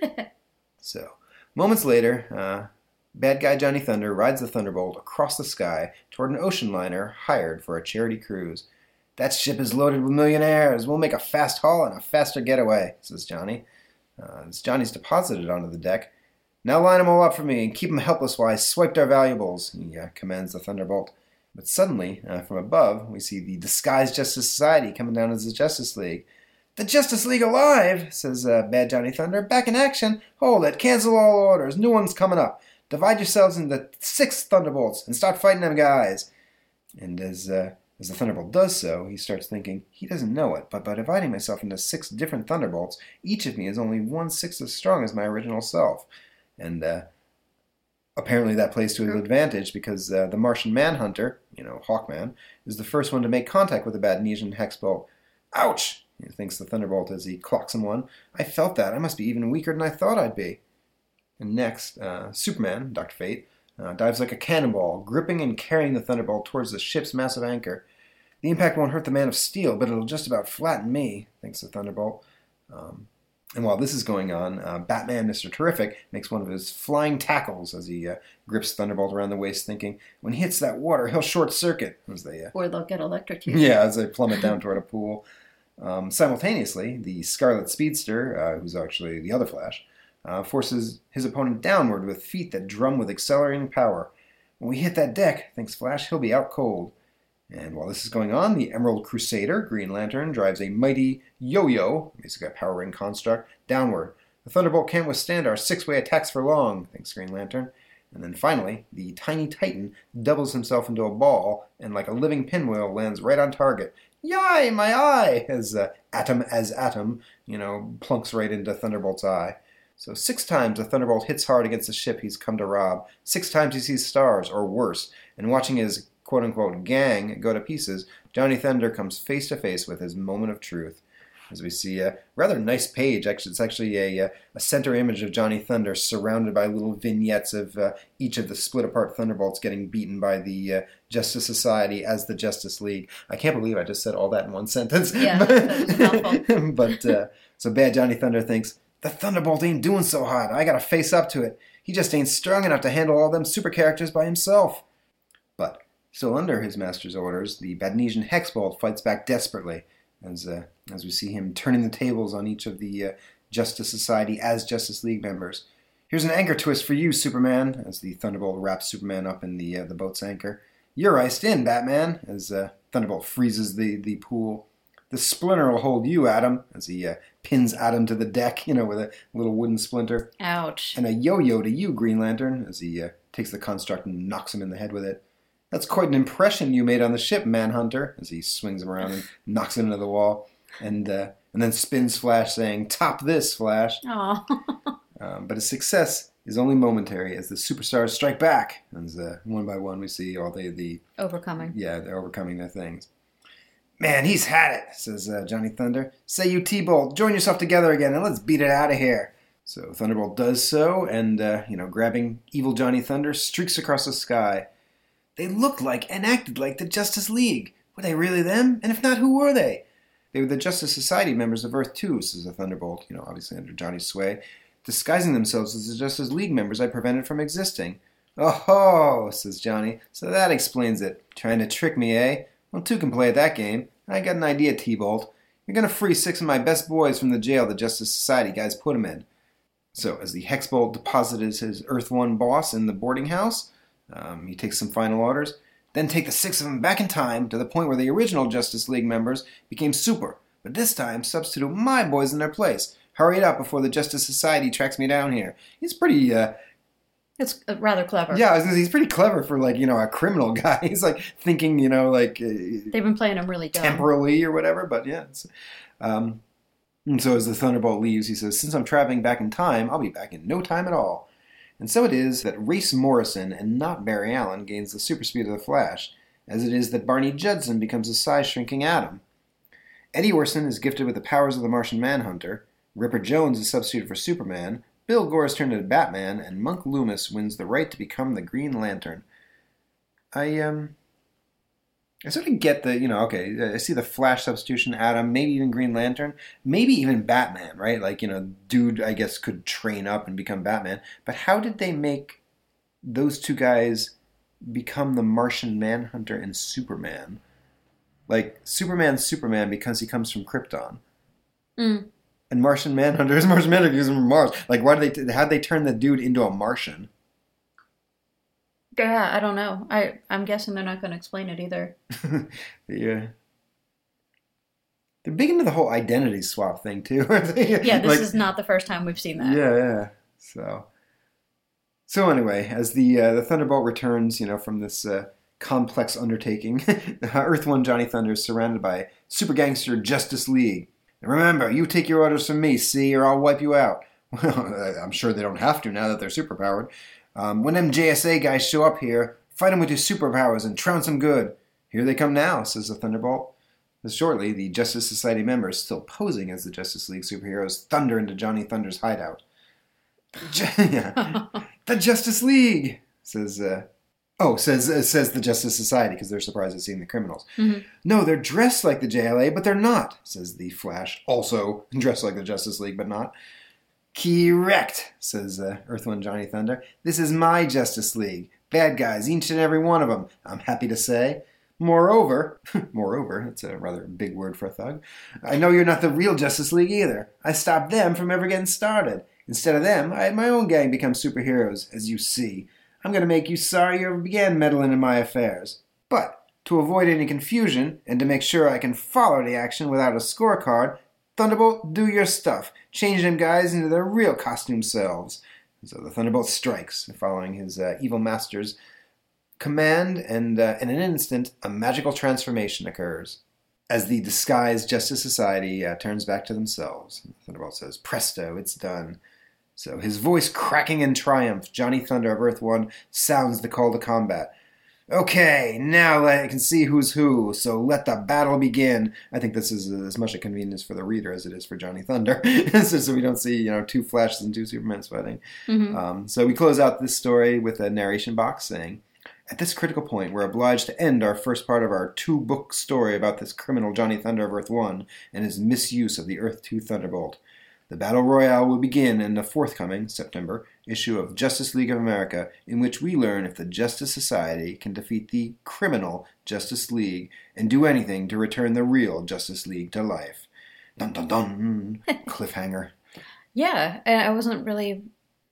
So, moments later, uh, bad guy Johnny Thunder rides the Thunderbolt across the sky toward an ocean liner hired for a charity cruise. That ship is loaded with millionaires. We'll make a fast haul and a faster getaway, says Johnny. Uh, as Johnny's deposited onto the deck, now line them all up for me and keep them helpless while I swipe their valuables, he uh, commands the Thunderbolt. But suddenly, uh, from above, we see the disguised Justice Society coming down as the Justice League. The Justice League alive, says uh, Bad Johnny Thunder. Back in action. Hold it. Cancel all orders. New one's coming up. Divide yourselves into six Thunderbolts and start fighting them guys. And as uh, as the Thunderbolt does so, he starts thinking, he doesn't know it, but by dividing myself into six different Thunderbolts, each of me is only one-sixth as strong as my original self. And uh, apparently that plays to his advantage because uh, the Martian Manhunter, you know, Hawkman, is the first one to make contact with the Badnesian Hexbolt. Ouch! He thinks the Thunderbolt as he clocks him one. I felt that. I must be even weaker than I thought I'd be. And next, uh, Superman, Doctor Fate, uh, dives like a cannonball, gripping and carrying the Thunderbolt towards the ship's massive anchor. The impact won't hurt the Man of Steel, but it'll just about flatten me, thinks the Thunderbolt. Um, and while this is going on, uh, Batman, Mister Terrific, makes one of his flying tackles as he uh, grips Thunderbolt around the waist, thinking, when he hits that water, he'll short-circuit. As they, uh, Or they'll get electrocuted. yeah, as they plummet down toward a pool. Um, simultaneously, the Scarlet Speedster, uh, who's actually the other Flash, uh, forces his opponent downward with feet that drum with accelerating power. When we hit that deck, thinks Flash, he'll be out cold. And while this is going on, the Emerald Crusader, Green Lantern, drives a mighty yo-yo, basically a power ring construct, downward. The Thunderbolt can't withstand our six-way attacks for long, thinks Green Lantern. And then finally, the tiny Titan doubles himself into a ball, and like a living pinwheel lands right on target. Yai, my eye! As uh, Atom as Atom, you know, plunks right into Thunderbolt's eye. So six times the Thunderbolt hits hard against the ship he's come to rob. Six times he sees stars, or worse, and watching his quote-unquote gang go to pieces, Johnny Thunder comes face-to-face with his moment of truth. As we see a rather nice page, actually, it's actually a, a center image of Johnny Thunder surrounded by little vignettes of uh, each of the split-apart Thunderbolts getting beaten by the uh, Justice Society as the Justice League. I can't believe I just said all that in one sentence. Yeah, that's a mouthful. But, uh, so Bad Johnny Thunder thinks, the Thunderbolt ain't doing so hot. I gotta face up to it. He just ain't strong enough to handle all them super characters by himself. But still under his master's orders, the Badnesian Hexbolt fights back desperately. as uh, as we see him turning the tables on each of the uh, Justice Society as Justice League members. Here's an anchor twist for you, Superman, as the Thunderbolt wraps Superman up in the uh, the boat's anchor. You're iced in, Batman, as uh, Thunderbolt freezes the, the pool. The splinter will hold you, Atom, as he uh, pins Atom to the deck, you know, with a little wooden splinter. Ouch. And a yo-yo to you, Green Lantern, as he uh, takes the construct and knocks him in the head with it. That's quite an impression you made on the ship, Manhunter, as he swings him around and knocks him into the wall. And uh, and then spins Flash, saying, "Top this, Flash." Aw. um, but his success is only momentary as the superstars strike back. As uh, one by one we see all the, the... Overcoming. Yeah, they're overcoming their things. "Man, he's had it," says uh, Johnny Thunder. "Say you T-Bolt, join yourself together again and let's beat it out of here." So Thunderbolt does so, and, uh, you know, grabbing evil Johnny Thunder, streaks across the sky. "They looked like and acted like the Justice League. Were they really them? And if not, who were they?" "They were the Justice Society members of Earth two, says the Thunderbolt, you know, obviously under Johnny's sway, disguising themselves as the Justice League members I prevented from existing." "Oh-ho," says Johnny. "So that explains it. Trying to trick me, eh? Well, two can play at that game. I got an idea, T-Bolt. You're going to free six of my best boys from the jail the Justice Society guys put them in." So, as the Hexbolt deposits his Earth one boss in the boarding house, um, he takes some final orders. "Then take the six of them back in time to the point where the original Justice League members became super. But this time, substitute my boys in their place. Hurry it up before the Justice Society tracks me down here." He's pretty... Uh, It's uh, rather clever. Yeah, I was gonna say, he's pretty clever for, like, you know, a criminal guy. He's, like, thinking, you know, like... Uh, They've been playing him really dumb. temporally or whatever, but yeah. It's, um, and so as the Thunderbolt leaves, he says, "Since I'm traveling back in time, I'll be back in no time at all." And so it is that Race Morrison and not Barry Allen gains the super speed of the Flash, as it is that Barney Judson becomes a size-shrinking Atom. Eddie Orson is gifted with the powers of the Martian Manhunter, Ripper Jones is substituted for Superman, Bill Gore is turned into Batman, and Monk Loomis wins the right to become the Green Lantern. I, um... I sort of get the, you know, okay, I see the Flash substitution, Atom, maybe even Green Lantern, maybe even Batman, right? Like, you know, dude, I guess, could train up and become Batman. But how did they make those two guys become the Martian Manhunter and Superman? Like, Superman's Superman because he comes from Krypton. Mm. And Martian Manhunter is Martian Manhunter because he's from Mars. Like, why did they, how'd they turn the dude into a Martian? Yeah, I don't know. I, I'm guessing they're not going to explain it either. Yeah. They're big into the whole identity swap thing, too. Yeah, this like, is not the first time we've seen that. Yeah, yeah. So, so anyway, as the uh, the Thunderbolt returns, you know, from this uh, complex undertaking, Earth One Johnny Thunder is surrounded by super gangster Justice League. And remember, you take your orders from me, see, or I'll wipe you out. Well, I'm sure they don't have to now that they're superpowered. Um, when them J S A guys show up here, fight them with your superpowers and trounce them good. Here they come now, says the Thunderbolt. As shortly, the Justice Society members, still posing as the Justice League superheroes, thunder into Johnny Thunder's hideout. Yeah. The Justice League, says... Uh, oh, says uh, says the Justice Society, because they're surprised at seeing the criminals. Mm-hmm. "No, they're dressed like the J L A, but they're not," says the Flash, also dressed like the Justice League, but not. "Correct," says uh, Earth One Johnny Thunder. "This is my Justice League. Bad guys, each and every one of them, I'm happy to say. Moreover," moreover, that's a rather big word for a thug, "I know you're not the real Justice League either. I stopped them from ever getting started. Instead of them, I had my own gang become superheroes, as you see. I'm going to make you sorry you ever began meddling in my affairs. But, to avoid any confusion, and to make sure I can follow the action without a scorecard, Thunderbolt, do your stuff. Change them guys into their real costume selves." So the Thunderbolt strikes, following his uh, evil master's command, and uh, in an instant, a magical transformation occurs. As the disguised Justice Society uh, turns back to themselves, Thunderbolt says, "Presto, it's done." So his voice cracking in triumph, Johnny Thunder of Earth One sounds the call to combat. "Okay, now I can see who's who, so let the battle begin." I think this is as much a convenience for the reader as it is for Johnny Thunder, so, so we don't see, you know, two Flashes and two Supermans fighting. Mm-hmm. Um, so we close out this story with a narration box saying, "At this critical point, we're obliged to end our first part of our two-book story about this criminal Johnny Thunder of Earth One and his misuse of the Earth Two Thunderbolt. The Battle Royale will begin in the forthcoming September issue of Justice League of America, in which we learn if the Justice Society can defeat the criminal Justice League and do anything to return the real Justice League to life. Dun dun dun! Cliffhanger. Yeah, I wasn't really,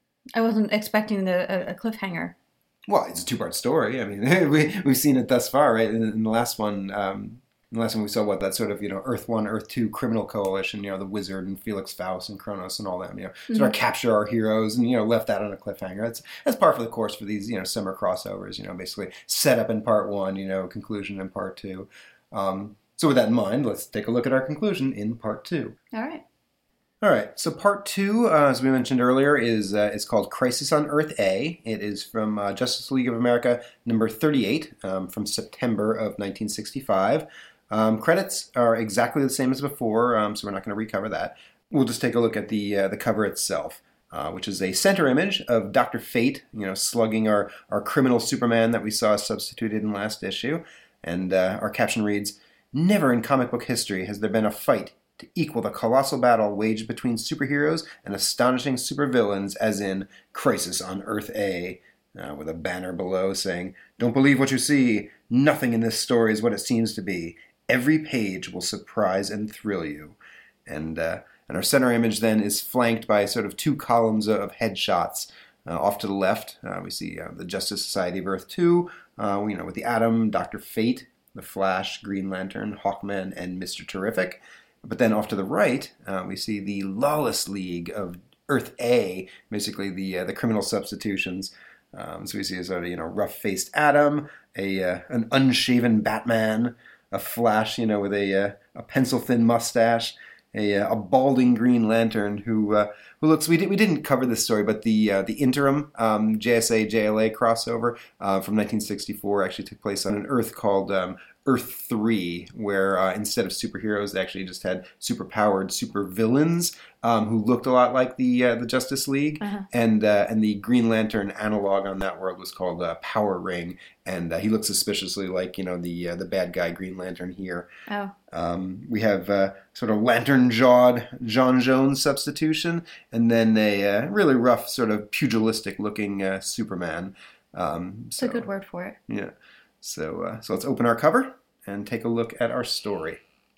I wasn't expecting the, a, a cliffhanger. Well, it's a two-part story. I mean, we, we've seen it thus far, right? In, in the last one, um, in the last one we saw what, that sort of, you know, Earth one, Earth two criminal coalition, you know, the Wizard and Felix Faust and Kronos and all them, you know, Mm-hmm. sort of capture our heroes and, you know, left that on a cliffhanger. That's, that's par for the course for these, you know, summer crossovers, you know, basically set up in part one, you know, conclusion in part two. Um, so with that in mind, let's take a look at our conclusion in part two. All right. All right, so part two, uh, as we mentioned earlier, is uh, is called Crisis on Earth A. It is from uh, Justice League of America number thirty-eight um, from September of nineteen sixty-five. Um, credits are exactly the same as before, um, so we're not going to recover that. We'll just take a look at the uh, the cover itself, uh, which is a center image of Doctor Fate, you know, slugging our, our criminal Superman that we saw substituted in last issue. And uh, our caption reads, "Never in comic book history has there been a fight to equal the colossal battle waged between superheroes and astonishing supervillains as in Crisis on Earth A," uh, with a banner below saying, "Don't believe what you see. Nothing in this story is what it seems to be. Every page will surprise and thrill you." And uh, and our center image then is flanked by sort of two columns of headshots. Uh, off to the left, uh, we see uh, the Justice Society of Earth two, uh, you know, with the Atom, Doctor Fate, the Flash, Green Lantern, Hawkman, and Mister Terrific. But then off to the right, uh, we see the Lawless League of Earth A, basically the uh, the criminal substitutions. Um, so we see a sort of, you know, rough-faced Atom, a uh, an unshaven Batman, a Flash, you know, with a uh, a pencil-thin mustache, a uh, a balding Green Lantern who uh, who looks. We did we didn't cover this story, but the uh, the interim um, J S A J L A crossover uh, from nineteen sixty-four actually took place on an Earth called Um, Earth three, where uh, instead of superheroes, they actually just had superpowered supervillains um, who looked a lot like the uh, the Justice League, Uh-huh. and uh, and the Green Lantern analog on that world was called uh, Power Ring, and uh, he looks suspiciously like, you know, the uh, the bad guy Green Lantern here. Oh. Um, we have uh, sort of lantern-jawed John Jones substitution, and then a uh, really rough, sort of pugilistic-looking uh, Superman. Um, It's so, a good word for it. Yeah. So, uh, so let's open our cover and take a look at our story.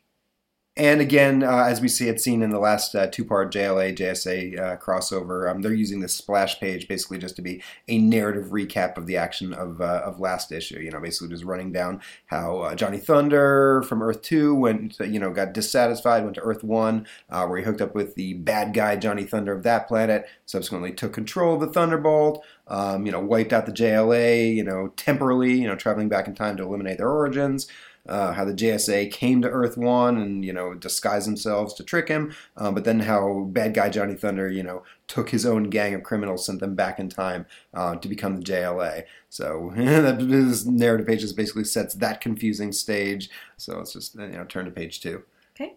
And again, uh, as we see it seen in the last uh, two-part J L A, J S A uh, crossover, um, they're using this splash page basically just to be a narrative recap of the action of uh, of last issue. You know, basically just running down how uh, Johnny Thunder from Earth two went, you know, got dissatisfied, went to Earth one, uh, where he hooked up with the bad guy Johnny Thunder of that planet, subsequently took control of the Thunderbolt, um, you know, wiped out the J L A, you know, temporarily, you know, traveling back in time to eliminate their origins. Uh, how the J S A came to Earth one and, you know, disguised themselves to trick him, uh, but then how bad guy Johnny Thunder, you know, took his own gang of criminals, sent them back in time uh, to become the J L A. So this narrative page just basically sets that confusing stage. So let's just, you know, turn to page two. Okay.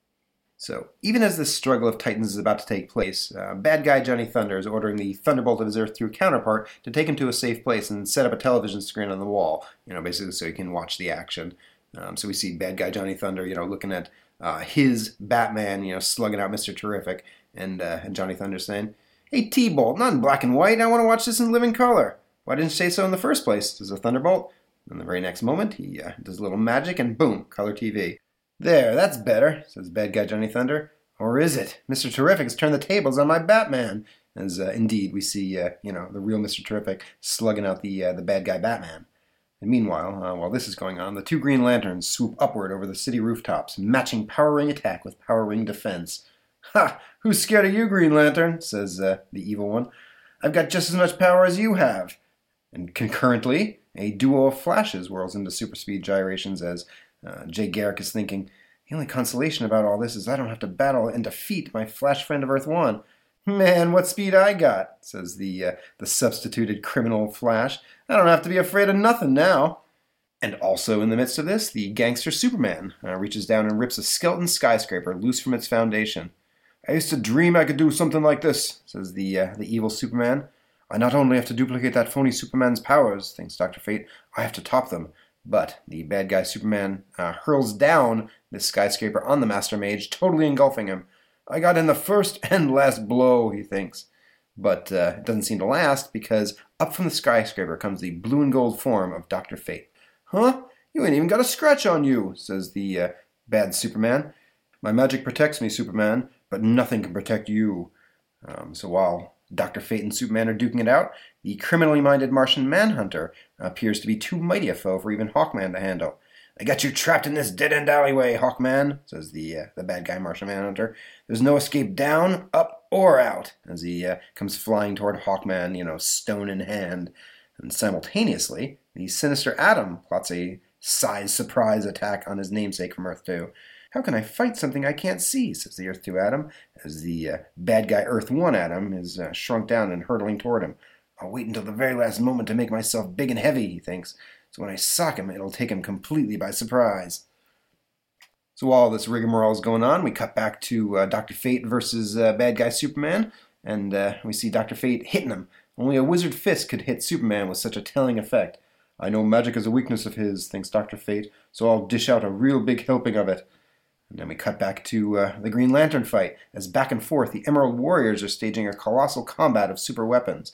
So, even as this struggle of titans is about to take place, uh, bad guy Johnny Thunder is ordering the Thunderbolt of his Earth two counterpart to take him to a safe place and set up a television screen on the wall, you know, basically so he can watch the action. Um, so we see bad guy Johnny Thunder, you know, looking at uh, his Batman, you know, slugging out Mister Terrific, and, uh, and Johnny Thunder saying, "Hey, T-Bolt, not in black and white, I want to watch this in living color. Why didn't you say so in the first place?" Says the Thunderbolt. And the very next moment, he uh, does a little magic, and boom, color T V. "There, that's better," says bad guy Johnny Thunder. "Or is it? Mister Terrific has turned the tables on my Batman." As uh, indeed we see, uh, you know, the real Mister Terrific slugging out the uh, the bad guy Batman. And meanwhile, uh, while this is going on, the two Green Lanterns swoop upward over the city rooftops, matching Power Ring attack with Power Ring defense. "Ha! Who's scared of you, Green Lantern?" says uh, the evil one. "I've got just as much power as you have." And concurrently, a duo of flashes whirls into super speed gyrations as uh, Jay Garrick is thinking, "The only consolation about all this is I don't have to battle and defeat my Flash friend of Earth one. Man, what speed I got," says the uh, the substituted criminal Flash. "I don't have to be afraid of nothing now." And also in the midst of this, the gangster Superman uh, reaches down and rips a skeleton skyscraper loose from its foundation. "I used to dream I could do something like this," says the uh, the evil Superman. "I not only have to duplicate that phony Superman's powers," thinks Doctor Fate, "I have to top them." But the bad guy Superman uh, hurls down this skyscraper on the Master Mage, totally engulfing him. I got in the first and last blow, he thinks. But uh, it doesn't seem to last, because up from the skyscraper comes the blue and gold form of Doctor Fate. Huh? You ain't even got a scratch on you, says the uh, bad Superman. My magic protects me, Superman, but nothing can protect you. Um, so while Doctor Fate and Superman are duking it out, the criminally minded Martian Manhunter appears to be too mighty a foe for even Hawkman to handle. I got you trapped in this dead-end alleyway, Hawkman, says the uh, the bad guy Martian Manhunter. There's no escape down, up, or out, as he uh, comes flying toward Hawkman, you know, stone in hand. And simultaneously, the sinister Atom plots a size surprise attack on his namesake from Earth two. How can I fight something I can't see, says the Earth two Atom, as the uh, bad guy Earth one Atom is uh, shrunk down and hurtling toward him. I'll wait until the very last moment to make myself big and heavy, he thinks. So when I sock him, it'll take him completely by surprise. So while all this rigmarole is going on, we cut back to uh, Doctor Fate versus uh, bad guy Superman, and uh, we see Doctor Fate hitting him. Only a wizard fist could hit Superman with such a telling effect. I know magic is a weakness of his, thinks Doctor Fate, so I'll dish out a real big helping of it. And then we cut back to uh, the Green Lantern fight, as back and forth the Emerald Warriors are staging a colossal combat of super weapons.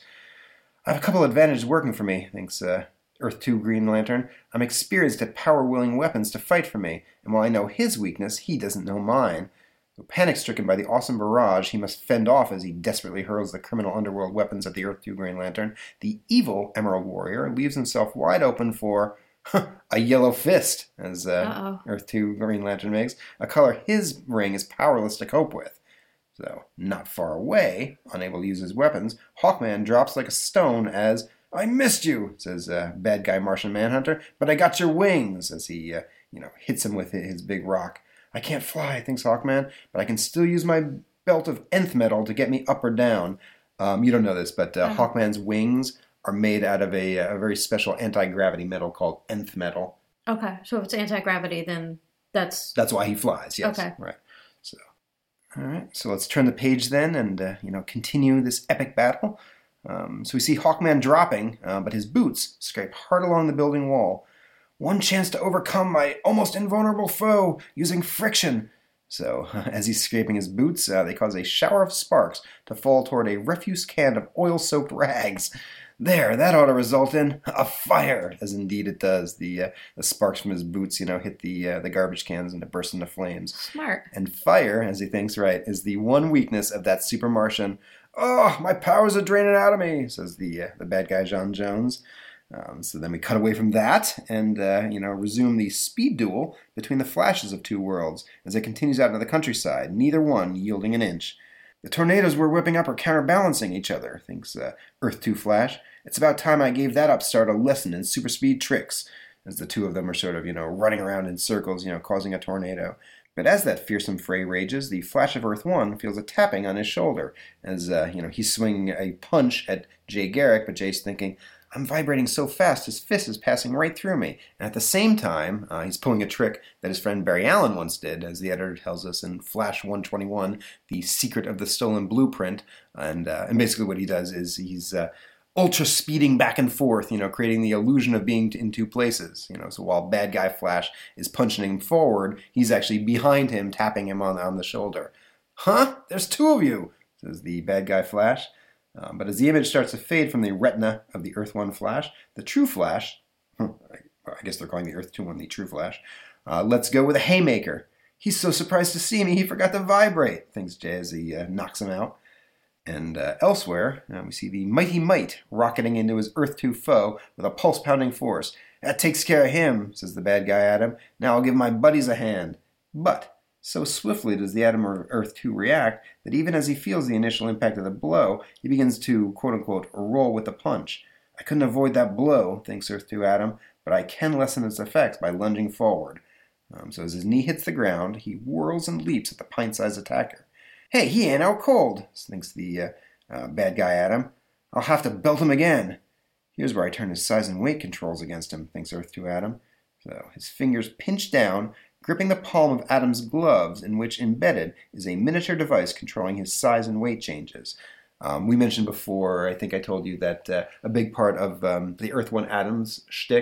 I have a couple advantages working for me, thinks uh, Earth two Green Lantern. I'm experienced at power-wielding weapons to fight for me, and while I know his weakness, he doesn't know mine. Though panic-stricken by the awesome barrage he must fend off as he desperately hurls the criminal underworld weapons at the Earth two Green Lantern, the evil Emerald Warrior leaves himself wide open for a yellow fist, as uh, Earth two Green Lantern makes, a color his ring is powerless to cope with. So, not far away, unable to use his weapons, Hawkman drops like a stone as, I missed you, says uh, bad guy Martian Manhunter, but I got your wings, as he, uh, you know, hits him with his big rock. I can't fly, thinks Hawkman, but I can still use my belt of nth metal to get me up or down. Um, you don't know this, but uh, uh-huh. Hawkman's wings are made out of a, a very special anti-gravity metal called nth metal. Okay, so if it's anti-gravity, then that's... That's why he flies, yes. Okay. Right. So, all right, so let's turn the page then and, uh, you know, continue this epic battle. Um, so we see Hawkman dropping, uh, but his boots scrape hard along the building wall. One chance to overcome my almost invulnerable foe using friction. So, as he's scraping his boots, uh, they cause a shower of sparks to fall toward a refuse can of oil-soaked rags. There, that ought to result in a fire, as indeed it does. The uh, the sparks from his boots, you know, hit the uh, the garbage cans and it bursts into flames. Smart. And fire, as he thinks, right, is the one weakness of that super Martian. Oh, my powers are draining out of me, says the uh, the bad guy John Jones. Um, so then we cut away from that and, uh, you know, resume the speed duel between the flashes of two worlds as it continues out into the countryside, neither one yielding an inch. The tornadoes we're whipping up are counterbalancing each other, thinks uh, Earth two Flash. It's about time I gave that upstart a lesson in super speed tricks, as the two of them are sort of, you know, running around in circles, you know, causing a tornado. But as that fearsome fray rages, the Flash of Earth one feels a tapping on his shoulder as, uh, you know, he's swinging a punch at Jay Garrick, but Jay's thinking, I'm vibrating so fast his fist is passing right through me. And at the same time, uh, he's pulling a trick that his friend Barry Allen once did, as the editor tells us in Flash one twenty-one, The Secret of the Stolen Blueprint. And uh, and basically what he does is he's uh, ultra speeding back and forth, you know, creating the illusion of being in two places. You know, so while bad guy Flash is punching him forward, he's actually behind him, tapping him on, on the shoulder. Huh? There's two of you, says the bad guy Flash. Um, but as the image starts to fade from the retina of the Earth one Flash, the true Flash, I guess they're calling the Earth two one the true Flash, uh, lets go with a haymaker. He's so surprised to see me, he forgot to vibrate, thinks Jay as he uh, knocks him out. And uh, elsewhere, uh, we see the Mighty Might rocketing into his Earth two foe with a pulse-pounding force. That takes care of him, says the bad guy Atom. Now I'll give my buddies a hand. But so swiftly does the Atom of Earth two react that even as he feels the initial impact of the blow, he begins to, quote-unquote, roll with the punch. I couldn't avoid that blow, thinks Earth two Atom, but I can lessen its effects by lunging forward. Um, so as his knee hits the ground, he whirls and leaps at the pint-sized attacker. Hey, he ain't out cold, thinks the uh, uh, bad guy Atom. I'll have to belt him again. Here's where I turn his size and weight controls against him, thinks Earth two Atom. So his fingers pinch down, gripping the palm of Atom's gloves, in which embedded is a miniature device controlling his size and weight changes. Um, we mentioned before, I think I told you that uh, a big part of um, the Earth one Atom's shtick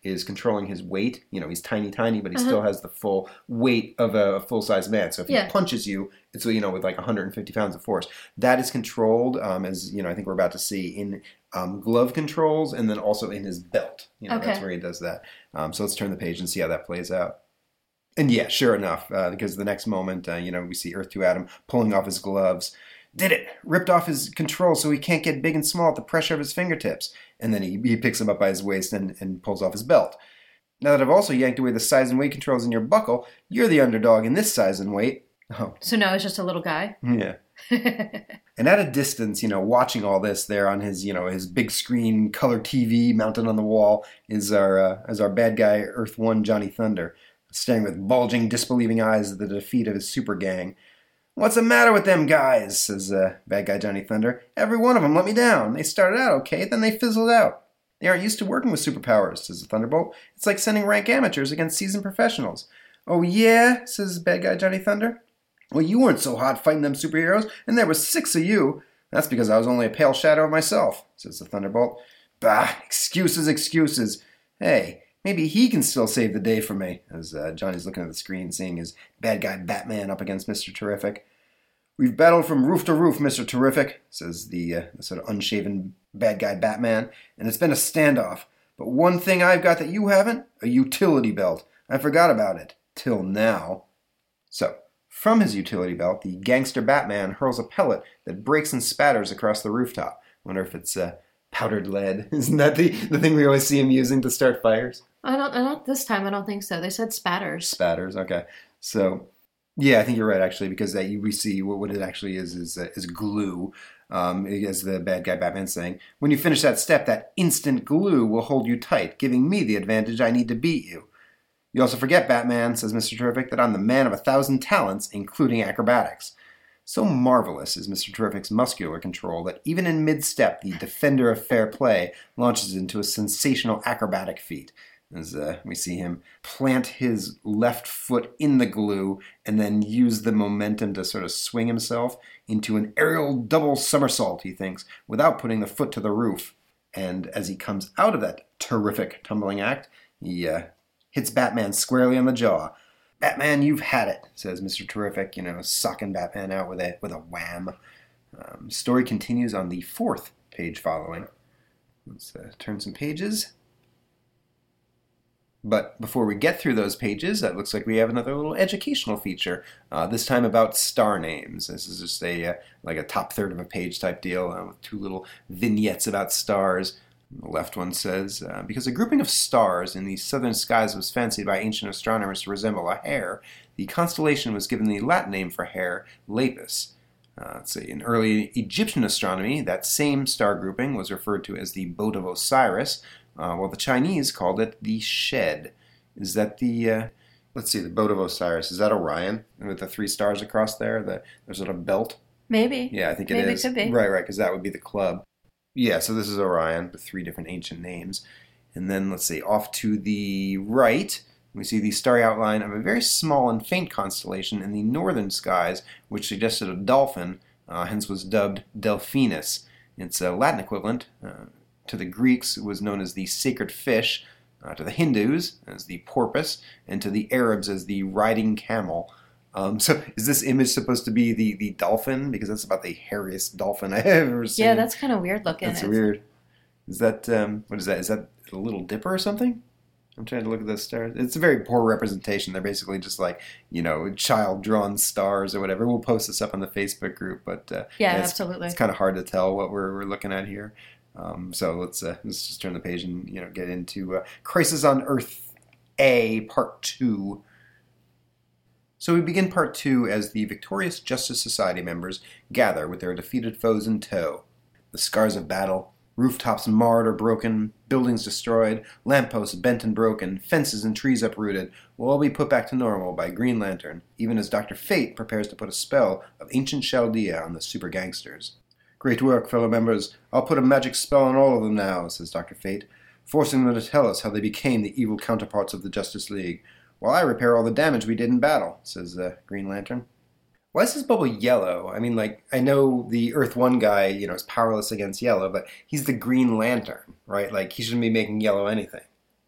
is controlling his weight. You know, he's tiny, tiny, but he Uh-huh. still has the full weight of a full-size man. So if Yeah. he punches you, it's, you know, with like one hundred fifty pounds of force. That is controlled, um, as, you know, I think we're about to see, in um, glove controls and then also in his belt. You know, Okay. that's where he does that. Um, so let's turn the page and see how that plays out. And yeah, sure enough, uh, because the next moment, uh, you know, we see Earth two Adam pulling off his gloves. Did it! Ripped off his control so he can't get big and small at the pressure of his fingertips. And then he, he picks him up by his waist and, and pulls off his belt. Now that I've also yanked away the size and weight controls in your buckle, you're the underdog in this size and weight. Oh, So now it's just a little guy. yeah. And at a distance, you know, watching all this there on his, you know, his big screen color T V mounted on the wall is our uh, is our bad guy Earth One Johnny Thunder, staring with bulging, disbelieving eyes at the defeat of his super gang. "What's the matter with them guys?" says uh, bad guy Johnny Thunder. "Every one of them let me down. They started out okay, then they fizzled out. They aren't used to working with superpowers," says the Thunderbolt. "It's like sending rank amateurs against seasoned professionals." "Oh yeah?" says bad guy Johnny Thunder. "Well, you weren't so hot fighting them superheroes, and there was six of you." "That's because I was only a pale shadow of myself," says the Thunderbolt. "Bah, excuses, excuses. Hey, maybe he can still save the day for me," as uh, Johnny's looking at the screen, seeing his bad guy Batman up against Mister Terrific. "We've battled from roof to roof, Mister Terrific," says the, uh, the sort of unshaven bad guy Batman, "and it's been a standoff. But one thing I've got that you haven't, a utility belt. I forgot about it. Till now." So, from his utility belt, the gangster Batman hurls a pellet that breaks and spatters across the rooftop. Wonder if it's uh, powdered lead. Isn't that the, the thing we always see him using to start fires? I don't. Not this time. I don't think so. They said spatters. Spatters, okay. So, yeah, I think you're right, actually, because that you, we see what, what it actually is is, uh, is glue, um, as the bad guy Batman's saying. "When you finish that step, that instant glue will hold you tight, giving me the advantage I need to beat you. You also forget, Batman," says Mister Terrific, "that I'm the man of a thousand talents, including acrobatics." So marvelous is Mister Terrific's muscular control that even in mid-step, the defender of fair play launches into a sensational acrobatic feat. As uh, we see him plant his left foot in the glue and then use the momentum to sort of swing himself into an aerial double somersault, he thinks, without putting the foot to the roof. And as he comes out of that terrific tumbling act, he uh, hits Batman squarely on the jaw. "Batman, you've had it," says Mister Terrific, you know, socking Batman out with a, with a wham. Um, story continues on the fourth page following. Let's uh, turn some pages. But before we get through those pages, it looks like we have another little educational feature, uh, this time about star names. This is just a uh, like a top third of a page type deal uh, with two little vignettes about stars. The left one says, uh, because a grouping of stars in the southern skies was fancied by ancient astronomers to resemble a hare, the constellation was given the Latin name for hare, Lapis. Uh, let's see, in early Egyptian astronomy, that same star grouping was referred to as the Boat of Osiris, uh, while the Chinese called it the Shed. Is that the, uh, let's see, the Boat of Osiris, is that Orion? With the three stars across there, the, there's a little belt? Maybe. Yeah, I think it Maybe is. it could be. Right, right, because that would be the club. Yeah, so this is Orion with three different ancient names. And then, let's see, off to the right, we see the starry outline of a very small and faint constellation in the northern skies, which suggested a dolphin, uh, hence was dubbed Delphinus. Its uh, Latin equivalent uh, to the Greeks was known as the sacred fish, uh, to the Hindus as the porpoise, and to the Arabs as the riding camel. Um, so is this image supposed to be the, the dolphin? Because that's about the hairiest dolphin I've ever seen. Yeah, that's kind of weird looking. That's It's- weird. Is that, um, what is that? Is that a Little Dipper or something? I'm trying to look at those stars. It's a very poor representation. They're basically just like, you know, child-drawn stars or whatever. We'll post this up on the Facebook group, but uh, Yeah, it's, absolutely. it's kind of hard to tell what we're, we're looking at here. Um, so let's uh, let's just turn the page and, you know, get into uh, Crisis on Earth A, Part two. So we begin Part two as the victorious Justice Society members gather with their defeated foes in tow. The scars of battle, rooftops marred or broken, buildings destroyed, lampposts bent and broken, fences and trees uprooted, will all be put back to normal by Green Lantern, even as Doctor Fate prepares to put a spell of ancient Chaldea on the super gangsters. "Great work, fellow members. I'll put a magic spell on all of them now," says Doctor Fate, "forcing them to tell us how they became the evil counterparts of the Justice League, while I repair all the damage we did in battle," says uh, Green Lantern. Why is this bubble yellow? I mean, like, I know the Earth one guy, you know, is powerless against yellow, but he's the Green Lantern, right? Like, he shouldn't be making yellow anything.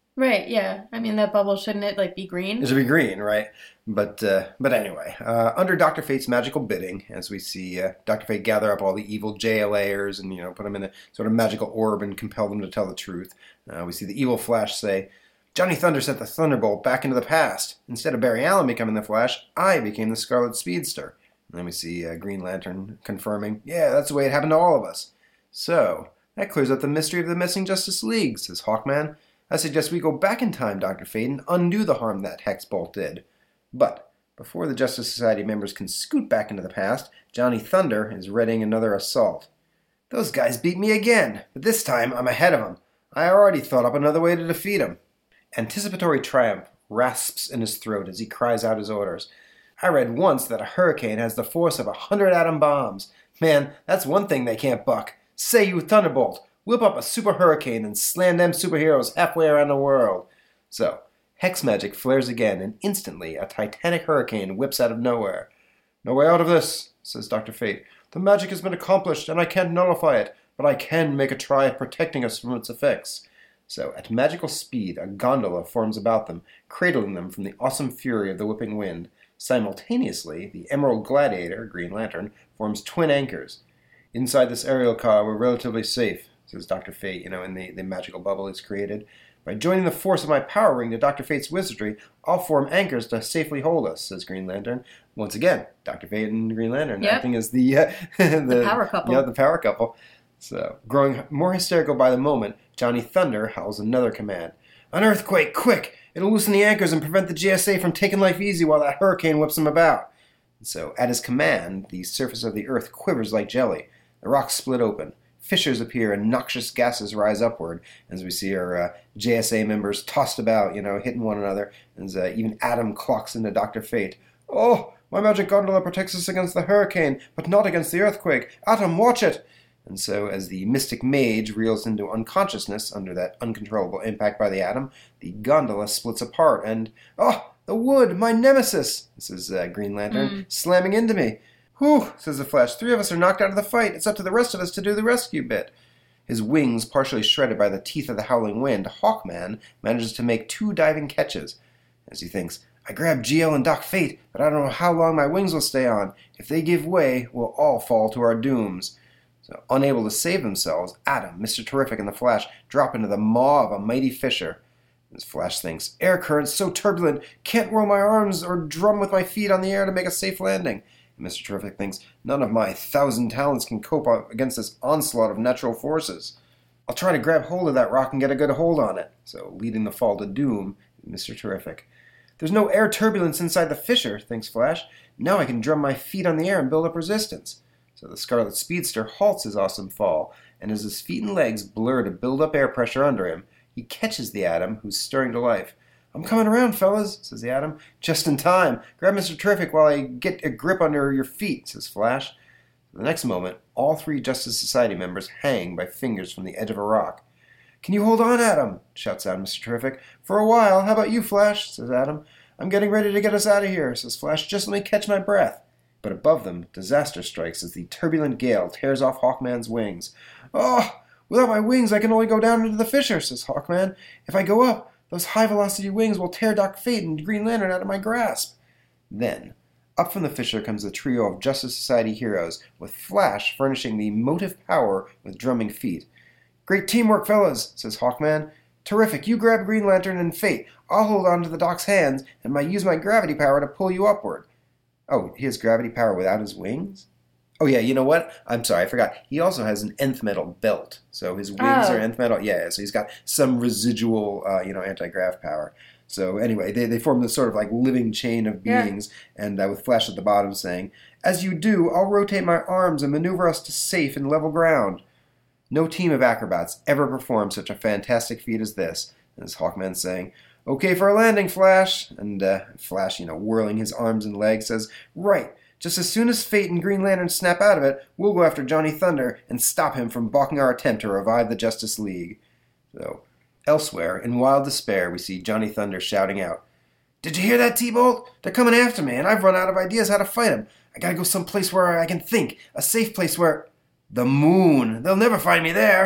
Right, yeah. I mean, that bubble, shouldn't it, like, be green? It should be green, right? But uh, but anyway, uh, under Doctor Fate's magical bidding, as we see uh, Doctor Fate gather up all the evil JLAers and, you know, put them in a sort of magical orb and compel them to tell the truth, uh, we see the evil Flash say, Johnny Thunder sent the Thunderbolt back into the past. Instead of Barry Allen becoming the Flash, I became the Scarlet Speedster. And then we see uh, Green Lantern confirming, yeah, that's the way it happened to all of us. So, that clears up the mystery of the missing Justice League, says Hawkman. I suggest we go back in time, Doctor Fate, and undo the harm that Hex Bolt did. But, before the Justice Society members can scoot back into the past, Johnny Thunder is readying another assault. Those guys beat me again, but this time I'm ahead of them. I already thought up another way to defeat them. Anticipatory triumph rasps in his throat as he cries out his orders. I read once that a hurricane has the force of a hundred atom bombs. Man, that's one thing they can't buck. Say you Thunderbolt, whip up a super hurricane and slam them superheroes halfway around the world. So, Hex magic flares again, and instantly a titanic hurricane whips out of nowhere. No way out of this, says Doctor Fate. The magic has been accomplished, and I can't nullify it, but I can make a try at protecting us from its effects. So, at magical speed, a gondola forms about them, cradling them from the awesome fury of the whipping wind. Simultaneously, the Emerald Gladiator, Green Lantern, forms twin anchors. Inside this aerial car, we're relatively safe, says Doctor Fate, you know, in the, the magical bubble he's created. By joining the force of my power ring to Doctor Fate's wizardry, I'll form anchors to safely hold us, says Green Lantern. Once again, Doctor Fate and Green Lantern Yep. acting as the, uh, the, The power couple. Yeah, the power couple. So, growing more hysterical by the moment, Johnny Thunder howls another command. An earthquake, quick! It'll loosen the anchors and prevent the G S A from taking life easy while that hurricane whips them about. So, at his command, the surface of the earth quivers like jelly. The rocks split open. Fissures appear and noxious gases rise upward as we see our uh, J S A members tossed about, you know, hitting one another, as uh, even Adam clocks into Doctor Fate. Oh, my magic gondola protects us against the hurricane, but not against the earthquake. Atom, watch it! And so, as the mystic mage reels into unconsciousness under that uncontrollable impact by the atom, the gondola splits apart, and, oh, the wood, my nemesis, says uh, Green Lantern, Mm. slamming into me. Whew, says the Flash, three of us are knocked out of the fight. It's up to the rest of us to do the rescue bit. His wings partially shredded by the teeth of the howling wind, Hawkman manages to make two diving catches. As he thinks, I grabbed G L and Doc Fate, but I don't know how long my wings will stay on. If they give way, we'll all fall to our dooms. So, unable to save themselves, Adam, Mister Terrific, and the Flash drop into the maw of a mighty fissure. As Flash thinks, air currents so turbulent, can't roll my arms or drum with my feet on the air to make a safe landing. And Mister Terrific thinks, none of my thousand talents can cope against this onslaught of natural forces. I'll try to grab hold of that rock and get a good hold on it. So, leading the fall to doom, Mister Terrific. There's no air turbulence inside the fissure, thinks Flash. Now I can drum my feet on the air and build up resistance. So the Scarlet Speedster halts his awesome fall, and as his feet and legs blur to build up air pressure under him, he catches the Atom, who's stirring to life. I'm coming around, fellas, says the Atom. Just in time. Grab Mister Terrific while I get a grip under your feet, says Flash. The next moment, all three Justice Society members hang by fingers from the edge of a rock. Can you hold on, Atom? Shouts out Mister Terrific. For a while. How about you, Flash? Says Atom. I'm getting ready to get us out of here, says Flash. Just let me catch my breath. But above them, disaster strikes as the turbulent gale tears off Hawkman's wings. Oh, without my wings, I can only go down into the fissure, says Hawkman. If I go up, those high-velocity wings will tear Doc Fate and Green Lantern out of my grasp. Then, up from the fissure comes the trio of Justice Society heroes, with Flash furnishing the motive power with drumming feet. Great teamwork, fellas, says Hawkman. Terrific, you grab Green Lantern and Fate. I'll hold on to the Doc's hands and I use my gravity power to pull you upward. Oh, he has gravity power without his wings? Oh, yeah, you know what? I'm sorry, I forgot. He also has an nth metal belt. So his wings Oh. are nth metal. Yeah, so he's got some residual, uh, you know, anti-grav power. So anyway, they, they form this sort of like living chain of Yeah. beings, and uh, with Flash at the bottom saying, As you do, I'll rotate my arms and maneuver us to safe and level ground. No team of acrobats ever performed such a fantastic feat as this. As Hawkman saying, Okay for a landing, Flash. And uh, Flash, you know, whirling his arms and legs, says, Right, just as soon as Fate and Green Lantern snap out of it, we'll go after Johnny Thunder and stop him from balking our attempt to revive the Justice League. So, elsewhere, in wild despair, we see Johnny Thunder shouting out, Did you hear that, T-Bolt? They're coming after me, and I've run out of ideas how to fight them. I gotta go someplace where I can think, a safe place where... The moon! They'll never find me there!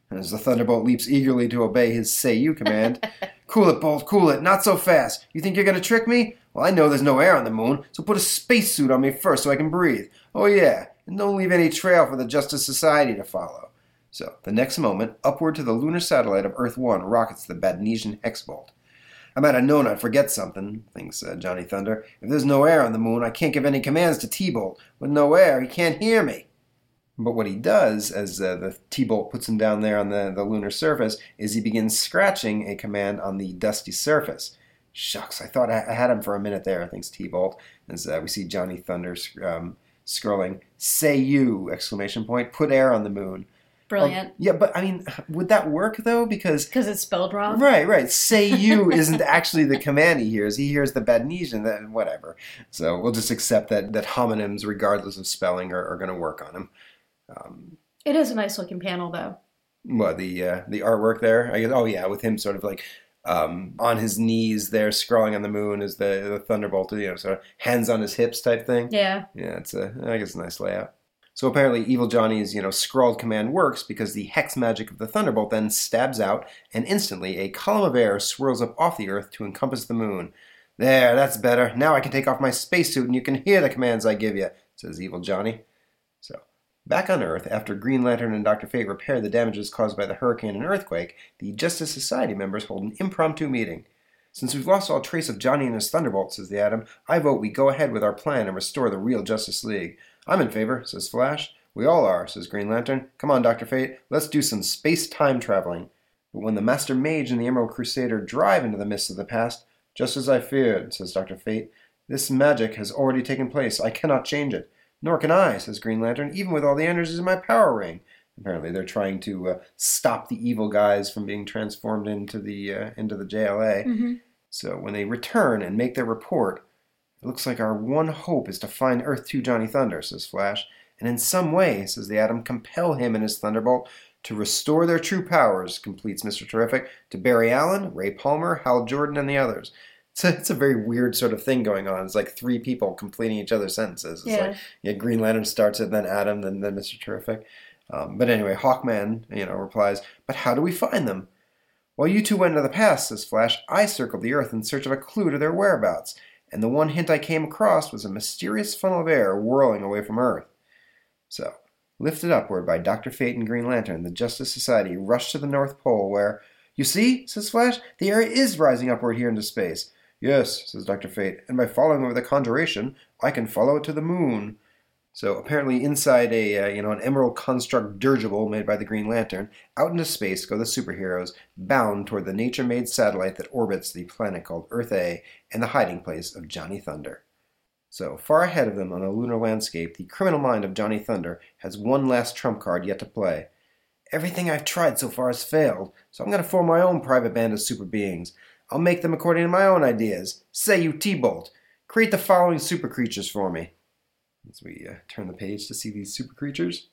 And as the Thunderbolt leaps eagerly to obey his say-you command, "Cool it, Bolt, cool it, not so fast. You think you're going to trick me? Well, I know there's no air on the moon, so put a spacesuit on me first so I can breathe. Oh yeah, and don't leave any trail for the Justice Society to follow." So, the next moment, upward to the lunar satellite of Earth one rockets the Badnesian Hexbolt. "I might have known I'd forget something," thinks uh, Johnny Thunder. "If there's no air on the moon, I can't give any commands to T-Bolt. With no air, he can't hear me." But what he does, as uh, the T-Bolt puts him down there on the, the lunar surface, is he begins scratching a command on the dusty surface. "Shucks, I thought I, I had him for a minute there," thinks T-Bolt, as uh, we see Johnny Thunder um, scrolling, "Say you!" exclamation point, "put air on the moon." Brilliant. Oh, yeah, but I mean, would that work though? Because Because it's spelled wrong. Right, right. "Say you" isn't actually the command he hears. He hears the Badnesian, that whatever. So we'll just accept that, that homonyms, regardless of spelling, are, are going to work on him. Um, It is a nice looking panel, though. what, the uh, the artwork there? I guess, oh, yeah, with him sort of like um, on his knees there, scrawling on the moon as the, the Thunderbolt, you know, sort of hands on his hips type thing. Yeah. Yeah, it's a, I guess, a nice layout. So apparently Evil Johnny's, you know, scrawled command works because the hex magic of the Thunderbolt then stabs out, and instantly a column of air swirls up off the Earth to encompass the moon. "There, that's better. Now I can take off my spacesuit and you can hear the commands I give you," says Evil Johnny. So, back on Earth, after Green Lantern and Doctor Fate repair the damages caused by the hurricane and earthquake, the Justice Society members hold an impromptu meeting. "Since we've lost all trace of Johnny and his Thunderbolt," says the Atom, "I vote we go ahead with our plan and restore the real Justice League." "I'm in favor," says Flash. "We all are," says Green Lantern. "Come on, Doctor Fate, let's do some space-time traveling." But when the Master Mage and the Emerald Crusader drive into the mists of the past, "Just as I feared," says Doctor Fate. "This magic has already taken place. I cannot change it." "Nor can I," says Green Lantern, "even with all the energies in my power ring." Apparently they're trying to uh, stop the evil guys from being transformed into the uh, into the J L A. Mm-hmm. So when they return and make their report, "It looks like our one hope is to find Earth two Johnny Thunder," says Flash. "And in some way," says the Atom, "compel him and his Thunderbolt to restore their true powers," completes Mister Terrific, "to Barry Allen, Ray Palmer, Hal Jordan, and the others." It's a, it's a very weird sort of thing going on. It's like three people completing each other's sentences. It's Yeah. like yeah, Green Lantern starts it, then Atom, then, then Mister Terrific. Um, but anyway, Hawkman, you know, replies, "But how do we find them?" "While you two went into the past," says Flash, "I circled the Earth in search of a clue to their whereabouts, and the one hint I came across was a mysterious funnel of air whirling away from Earth." So, lifted upward by Doctor Fate and Green Lantern, the Justice Society rushed to the North Pole where, "You see," says Flash, "the air is rising upward here into space." "Yes," says Doctor Fate, "and by following over the conjuration, I can follow it to the moon." So apparently inside a uh, you know an emerald construct dirigible made by the Green Lantern, out into space go the superheroes, bound toward the nature-made satellite that orbits the planet called Earth A and the hiding place of Johnny Thunder. So far ahead of them on the lunar landscape, the criminal mind of Johnny Thunder has one last trump card yet to play. "Everything I've tried so far has failed, so I'm going to form my own private band of super beings. I'll make them according to my own ideas. Say you T-Bolt. Create the following super creatures for me." As we uh, turn the page to see these super creatures.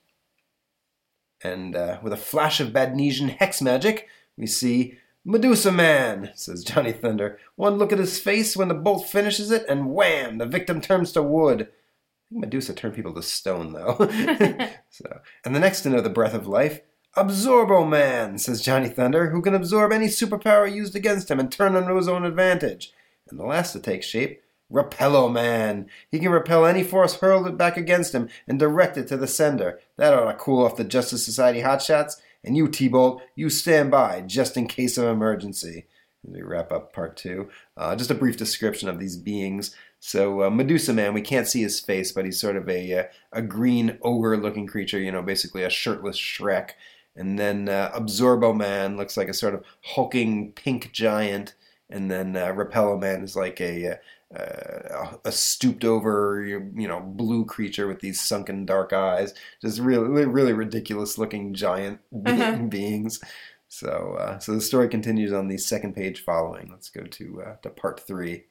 And uh, with a flash of Badnesian hex magic, we see "Medusa Man," says Johnny Thunder. "One look at his face when the bolt finishes it, and wham, the victim turns to wood." I think Medusa turned people to stone, though. so, and the next to know the breath of life, "Absorbo Man," says Johnny Thunder, "who can absorb any superpower used against him and turn them to his own advantage." And the last to take shape, "Repello Man. He can repel any force hurled back against him and direct it to the sender. That ought to cool off the Justice Society hotshots. And you, T-Bolt, you stand by, just in case of emergency." As we wrap up part two, uh, just a brief description of these beings. So uh, Medusa Man, we can't see his face, but he's sort of a uh, a green ogre-looking creature, you know, basically a shirtless Shrek. And then uh, Absorbo Man looks like a sort of hulking pink giant. And then uh, Repello Man is like a... Uh, Uh, a stooped over, you know, blue creature with these sunken dark eyes. Just really, really ridiculous looking giant be- uh-huh. beings. So, uh, so the story continues on the second page following. Let's go to uh, to part three.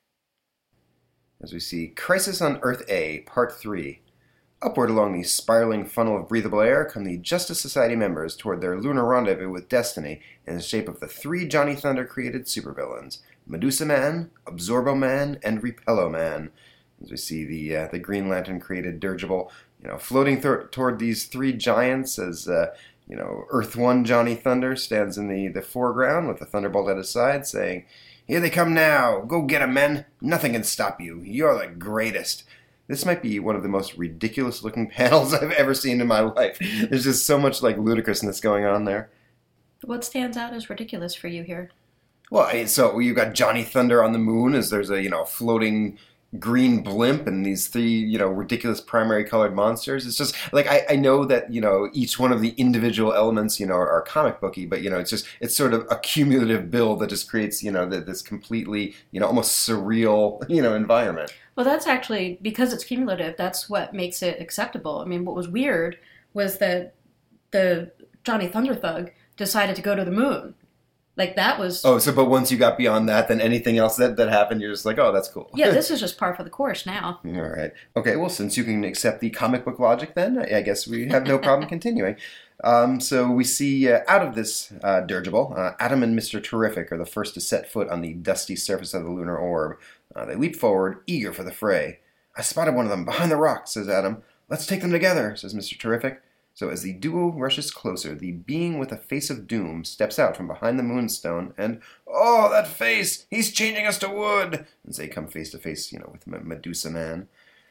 As we see Crisis on Earth A, part three. Upward along the spiraling funnel of breathable air come the Justice Society members toward their lunar rendezvous with Destiny in the shape of the three Johnny Thunder created supervillains: Medusa Man, Absorbo Man, and Repello Man. As we see the uh, the Green Lantern created dirigible, you know, floating th- toward these three giants as uh, You know, Earth One Johnny Thunder stands in the, the foreground with the Thunderbolt at his side, saying, "Here they come now! Go get 'em, men! Nothing can stop you! You're the greatest!" This might be one of the most ridiculous-looking panels I've ever seen in my life. There's just so much, like, ludicrousness going on there. What stands out as ridiculous for you here? Well, I- so you've got Johnny Thunder on the moon as there's a, you know, floating green blimp and these three, you know, ridiculous primary colored monsters. It's just, like, I, I know that, you know, each one of the individual elements, you know, are, are comic booky, but, you know, it's just, it's sort of a cumulative build that just creates, you know, the, this completely, you know, almost surreal, you know, environment. Well, that's actually, because it's cumulative, that's what makes it acceptable. I mean, what was weird was that the Johnny Thunder Thug decided to go to the moon. Like, that was... Oh, so, but once you got beyond that, then anything else that, that happened, you're just like, oh, that's cool. Yeah, this is just par for the course now. All right. Okay, well, since you can accept the comic book logic, then I guess we have no problem continuing. Um, so we see uh, out of this uh, dirigible, uh, Adam and Mister Terrific are the first to set foot on the dusty surface of the lunar orb. Uh, they leap forward, eager for the fray. "I spotted one of them behind the rock," says Adam. "Let's take them together," says Mister Terrific. So as the duo rushes closer, the being with a face of doom steps out from behind the moonstone, and, "Oh, that face! He's changing us to wood!" as they come face to face, you know, with Medusa Man.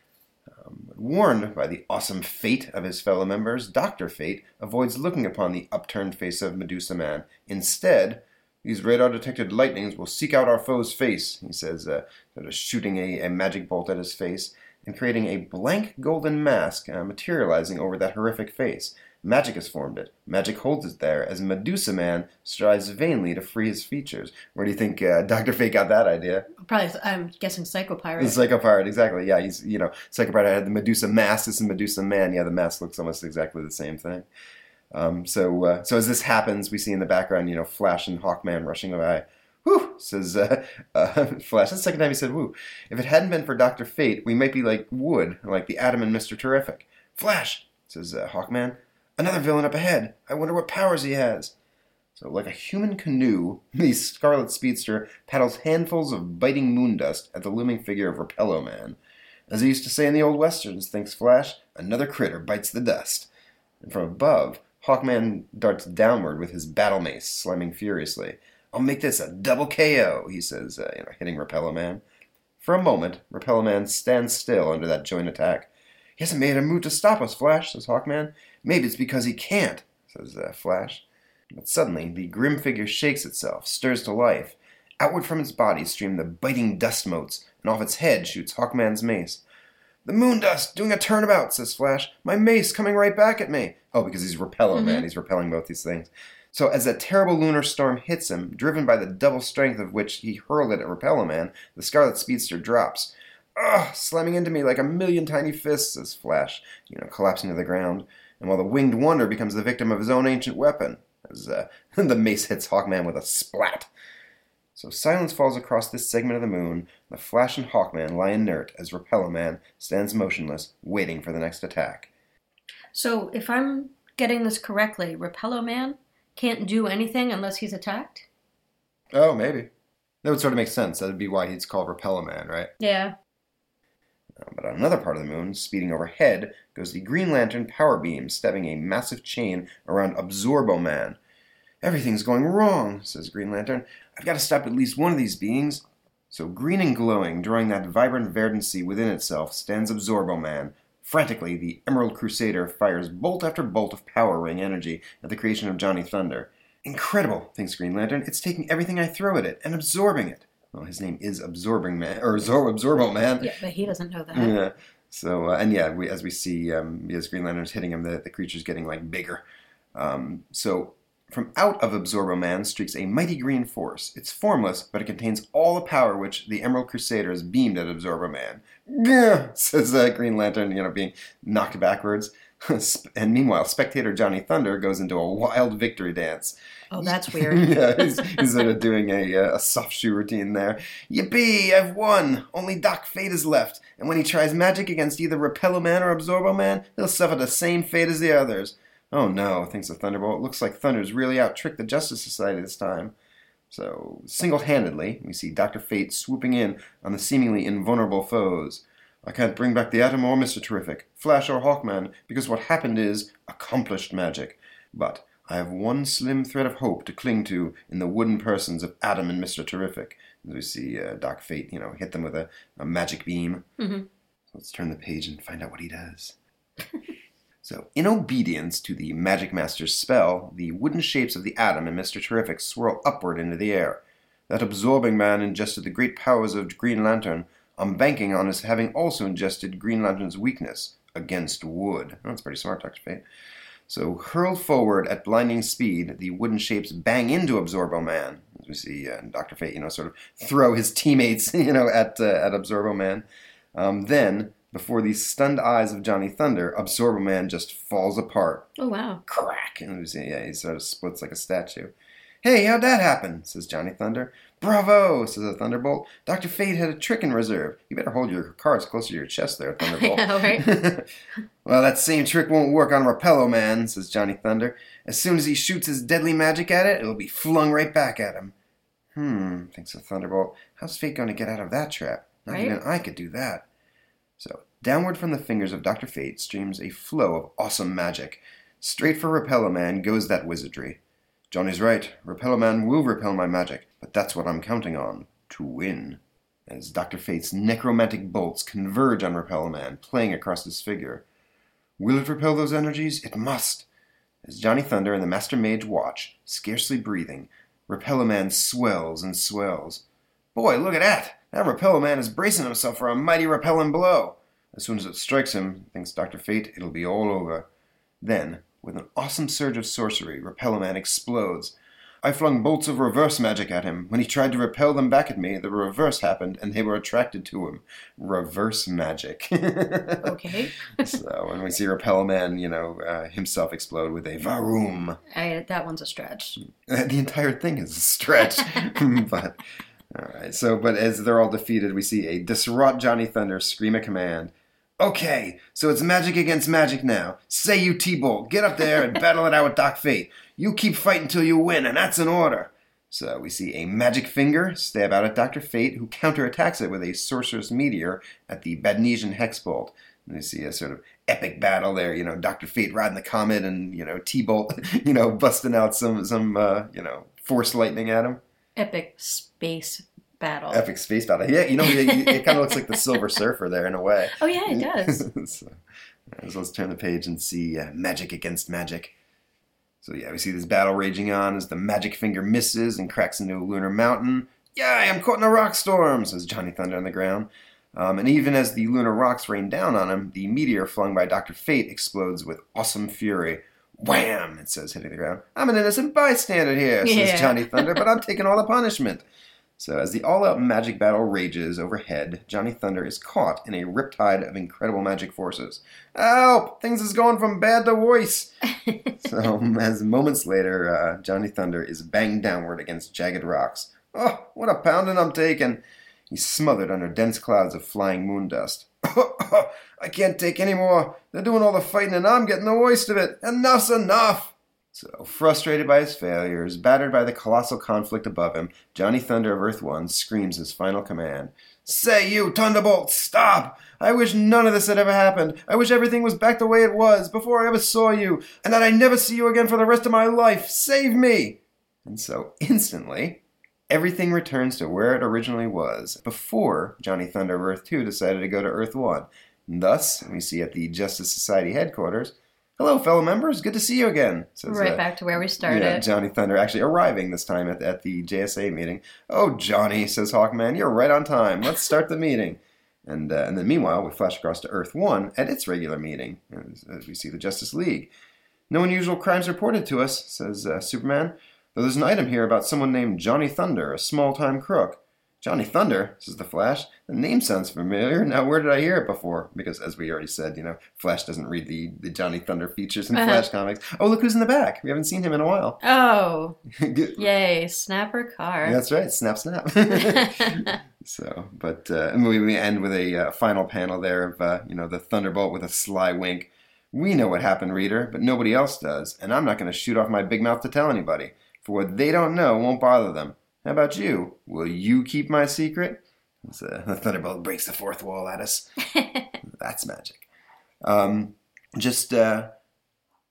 Um, warned by the awesome fate of his fellow members, Doctor Fate avoids looking upon the upturned face of Medusa Man. Instead, "These radar-detected lightnings will seek out our foe's face," he says, uh, sort of shooting a, a magic bolt at his face, and creating a blank golden mask uh, materializing over that horrific face. Magic has formed it. Magic holds it there as Medusa Man strives vainly to free his features. Where do you think uh, Doctor Fate got that idea? Probably, I'm guessing Psycho Pirate. The Psycho Pirate, exactly. Yeah, he's, you know, Psycho Pirate had the Medusa mask. This is Medusa Man. Yeah, the mask looks almost exactly the same thing. Um, so, uh, so as this happens, we see in the background, you know, Flash and Hawkman rushing by. "Whew," says uh, uh, Flash. That's the second time he said "whew." "If it hadn't been for Doctor Fate, we might be like wood, like the Atom and Mister Terrific." "Flash," says uh, Hawkman. "Another villain up ahead. I wonder what powers he has." So, like a human canoe, the Scarlet Speedster paddles handfuls of biting moon dust at the looming figure of Repello Man. "As they used to say in the old westerns," thinks Flash, "another critter bites the dust." And from above, Hawkman darts downward with his battle mace, slamming furiously. "I'll make this a double K O," he says, uh, you know, hitting Repello Man. For a moment, Repello Man stands still under that joint attack. "He hasn't made a move to stop us, Flash," says Hawkman. "Maybe it's because he can't," says uh, Flash. But suddenly, the grim figure shakes itself, stirs to life. Outward from its body stream the biting dust motes, and off its head shoots Hawkman's mace. "The moon dust, doing a turnabout," says Flash. "My mace coming right back at me." Oh, because he's Repello Mm-hmm. Man. He's repelling both these things. So as that terrible lunar storm hits him, driven by the double strength of which he hurled it at Repello Man, the Scarlet Speedster drops. "Ugh, slamming into me like a million tiny fists," says Flash, you know, collapsing to the ground. And while the Winged Wonder becomes the victim of his own ancient weapon, as uh, the mace hits Hawkman with a splat. So silence falls across this segment of the moon. The Flash and Hawkman lie inert as Repello Man stands motionless, waiting for the next attack. So, if I'm getting this correctly, Repello Man can't do anything unless he's attacked? Oh, maybe. That would sort of make sense. That would be why he's called Repello Man, right? Yeah. Uh, But on another part of the moon, speeding overhead, goes the Green Lantern power beam, stabbing a massive chain around Absorbo Man. "Everything's going wrong," says Green Lantern. "I've got to stop at least one of these beings." So green and glowing, drawing that vibrant verdancy within itself, stands Absorbo Man. Frantically, the Emerald Crusader fires bolt after bolt of power ring energy at the creation of Johnny Thunder. "Incredible," thinks Green Lantern. "It's taking everything I throw at it and absorbing it." Well, his name is Absorbing Man, or Zor- Absorbo Man. Yeah, but he doesn't know that. Yeah. So, uh, and yeah, we, as we see, um, as Green Lantern's hitting him, the, the creature's getting, like, bigger. Um, so, from out of Absorbo Man streaks a mighty green force. It's formless, but it contains all the power which the Emerald Crusader has beamed at Absorbo Man. "Gah!" says uh, Green Lantern, you know, being knocked backwards. And meanwhile, spectator Johnny Thunder goes into a wild victory dance. Oh, that's weird. Yeah, he's, he's sort of doing a, a soft shoe routine there. "Yippee, I've won! Only Doc Fate is left, and when he tries magic against either Repello Man or Absorbo Man, he'll suffer the same fate as the others." Oh no, thinks the Thunderbolt. Looks like Thunder's really out-tricked the Justice Society this time. So, single-handedly, we see Doctor Fate swooping in on the seemingly invulnerable foes. "I can't bring back the Atom or Mister Terrific, Flash or Hawkman, because what happened is accomplished magic. But I have one slim thread of hope to cling to in the wooden persons of Adam and Mister Terrific. As we see uh, Doc Fate, you know, hit them with a, a magic beam. Mm-hmm. Let's turn the page and find out what he does. So, in obedience to the Magic Master's spell, the wooden shapes of the Atom and Mister Terrific swirl upward into the air. That absorbing man ingested the great powers of Green Lantern. I'm banking on his having also ingested Green Lantern's weakness against wood. Oh, that's pretty smart, Doctor Fate. So, hurled forward at blinding speed, the wooden shapes bang into Absorbo Man. As we see uh, Doctor Fate, you know, sort of throw his teammates, you know, at uh, at Absorbo Man. Um, then, before the stunned eyes of Johnny Thunder, Absorbo Man just falls apart. Oh, wow. Crack! And we see, yeah, he sort of splits like a statue. Hey, how'd that happen? Says Johnny Thunder. Bravo, says a Thunderbolt. Doctor Fate had a trick in reserve. You better hold your cards closer to your chest there, Thunderbolt. Yeah, right? Well, that same trick won't work on Repello Man, says Johnny Thunder. As soon as he shoots his deadly magic at it, it'll be flung right back at him. Hmm, thinks the Thunderbolt. How's Fate going to get out of that trap? Not Right? even I could do that. So, downward from the fingers of Doctor Fate streams a flow of awesome magic. Straight for Repello Man goes that wizardry. Johnny's right. Repello Man will repel my magic, but that's what I'm counting on. To win. As Doctor Fate's necromantic bolts converge on Repello Man, playing across his figure. Will it repel those energies? It must. As Johnny Thunder and the Master Mage watch, scarcely breathing, Repello Man swells and swells. Boy, look at that! That Repello Man is bracing himself for a mighty repelling blow. As soon as it strikes him, thinks Doctor Fate, it'll be all over. Then, with an awesome surge of sorcery, Repello Man explodes. I flung bolts of reverse magic at him. When he tried to repel them back at me, the reverse happened, and they were attracted to him. Reverse magic. Okay. So when we see Repello Man, you know, uh, himself explode with a varoom. I, that one's a stretch. Uh, The entire thing is a stretch. But, all right. So, but as they're all defeated, we see a distraught Johnny Thunder scream a command. Okay, so it's magic against magic now. Say you T-Bolt, get up there and battle it out with Doc Fate. You keep fighting till you win, and that's an order. So we see a magic finger stab out at Doctor Fate, who counterattacks it with a sorcerer's meteor at the Badnesian Hex Bolt. And we see a sort of epic battle there, you know, Doctor Fate riding the comet and, you know, T-Bolt, you know, busting out some, some uh, you know, force lightning at him. Epic space battle. Epic space battle. Yeah, you know, it, it kind of looks like the Silver Surfer there in a way. Oh, yeah, it does. so, so let's turn the page and see uh, magic against magic. So yeah, we see this battle raging on as the magic finger misses and cracks into a lunar mountain. Yay, I'm caught in a rock storm, says Johnny Thunder on the ground. Um, and even as the lunar rocks rain down on him, the meteor flung by Doctor Fate explodes with awesome fury. Wham! It says, hitting the ground. I'm an innocent bystander here, says Yeah. Johnny Thunder, but I'm taking all the punishment. So as the all-out magic battle rages overhead, Johnny Thunder is caught in a riptide of incredible magic forces. Help! Things is going from bad to worse. So as moments later, uh, Johnny Thunder is banged downward against jagged rocks. Oh, what a pounding I'm taking! He's smothered under dense clouds of flying moon dust. I can't take any more. They're doing all the fighting and I'm getting the worst of it. Enough's enough! So, frustrated by his failures, battered by the colossal conflict above him, Johnny Thunder of Earth One screams his final command. Say you, Thunderbolt, stop! I wish none of this had ever happened. I wish everything was back the way it was, before I ever saw you, and that I never see you again for the rest of my life. Save me! And so, instantly, everything returns to where it originally was, before Johnny Thunder of Earth Two decided to go to Earth One. And thus, we see at the Justice Society headquarters, hello, fellow members. Good to see you again. Says, right uh, back to where we started. Yeah, Johnny Thunder actually arriving this time at, at the J S A meeting. Oh, Johnny, says Hawkman, you're right on time. Let's start the meeting. And uh, and then meanwhile, we flash across to Earth One at its regular meeting, as, as we see the Justice League. No unusual crimes reported to us, says uh, Superman. Though there's an item here about someone named Johnny Thunder, a small-time crook. Johnny Thunder, says the Flash. The name sounds familiar. Now, where did I hear it before? Because, as we already said, you know, Flash doesn't read the, the Johnny Thunder features in Uh-huh. Flash comics. Oh, look who's in the back. We haven't seen him in a while. Oh, Good. yay, snapper car. That's right. Snap, snap. So, but uh, and we, we end with a uh, final panel there of, uh, you know, the Thunderbolt with a sly wink. We know what happened, reader, but nobody else does, and I'm not going to shoot off my big mouth to tell anybody, for what they don't know won't bother them. How about you? Will you keep my secret? So, the Thunderbolt breaks the fourth wall at us. That's magic. Um, just uh,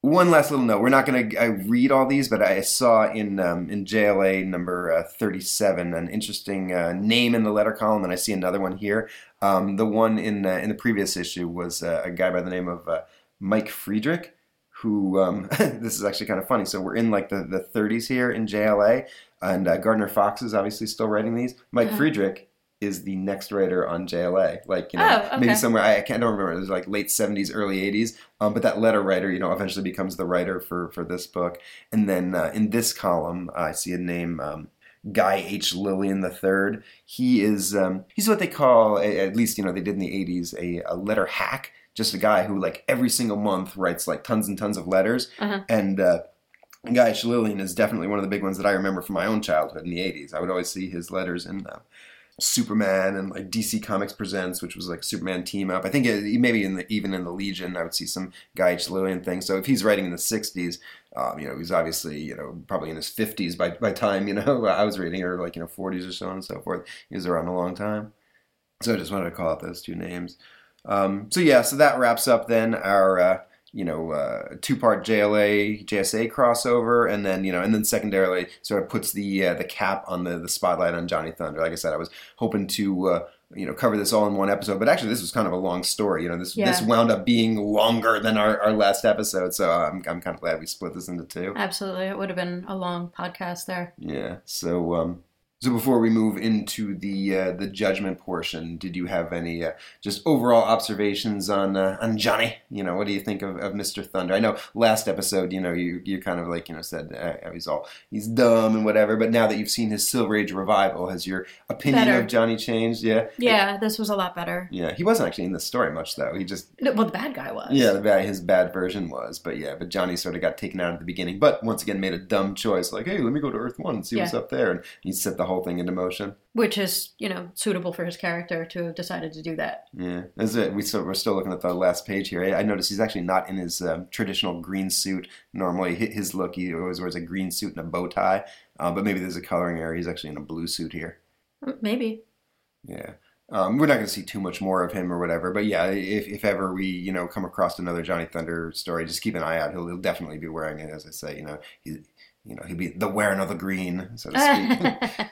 One last little note. We're not going to read all these, but I saw in um, in J L A number uh, thirty-seven an interesting uh, name in the letter column, and I see another one here. Um, the one in uh, in the previous issue was uh, a guy by the name of uh, Mike Friedrich, who, um, this is actually kind of funny. So we're in like the, the thirties here in J L A, and uh, Gardner Fox is obviously still writing these. Mike Uh-huh. Friedrich is the next writer on J L A. Like, you know, Oh, okay. maybe somewhere, I, I can't I don't remember, it was like late seventies, early eighties. Um, but that letter writer, you know, eventually becomes the writer for, for this book. And then uh, in this column, I see a name, um, Guy H. Lillian the third. He is, um, he's what they call, at least, you know, they did in the eighties, a, a letter hack. Just a guy who, like, every single month writes, like, tons and tons of letters. Uh-huh. And uh, Guy H. Lillian is definitely one of the big ones that I remember from my own childhood in the eighties. I would always see his letters in uh, Superman and, like, D C Comics Presents, which was, like, Superman team-up. I think it, maybe in the, even in the Legion, I would see some Guy H. Lillian things. So if he's writing in the sixties, um, you know, he's obviously, you know, probably in his fifties by by time, you know, I was reading, or, like, you know, forties or so on and so forth. He was around a long time. So I just wanted to call out those two names. Um, so yeah, so that wraps up then our, uh, you know, uh, two-part J L A, J S A crossover, and then, you know, and then secondarily sort of puts the uh, the cap on the, the spotlight on Johnny Thunder. Like I said, I was hoping to, uh, you know, cover this all in one episode, but actually this was kind of a long story. You know, this Yeah. this wound up being longer than our, our last episode, so I'm I'm kind of glad we split this into two. Absolutely. It would have been a long podcast there. Yeah, so, um... So before we move into the uh, the judgment portion, did you have any uh, just overall observations on uh, on Johnny? You know, what do you think of, of Mister Thunder? I know last episode, you know, you you kind of like, you know, said uh, he's all he's dumb and whatever. But now that you've seen his Silver Age revival, has your opinion Better. of Johnny changed? Yeah, Yeah, this was a lot better. yeah. He wasn't actually in the story much though. He just No, well, the bad guy was. yeah, the bad, his bad version was. But yeah, but Johnny sort of got taken out at the beginning. But once again, made a dumb choice. Like, hey, let me go to Earth One and see what's Yeah. up there, and he set the whole thing into motion. Which is, you know, suitable for his character to have decided to do that. Yeah, that's it. We still, we're still looking at the last page here. I, I noticed he's actually not in his um, traditional green suit. Normally, hi- his look, he always wears a green suit and a bow tie. Uh, but maybe there's a coloring error. He's actually in a blue suit here. Maybe. Yeah. Um, we're not going to see too much more of him or whatever. But yeah, if, if ever we, you know, come across another Johnny Thunder story, just keep an eye out. He'll, he'll definitely be wearing it, as I say. You know, he, you know, he'll be the wearing of the green, so to speak.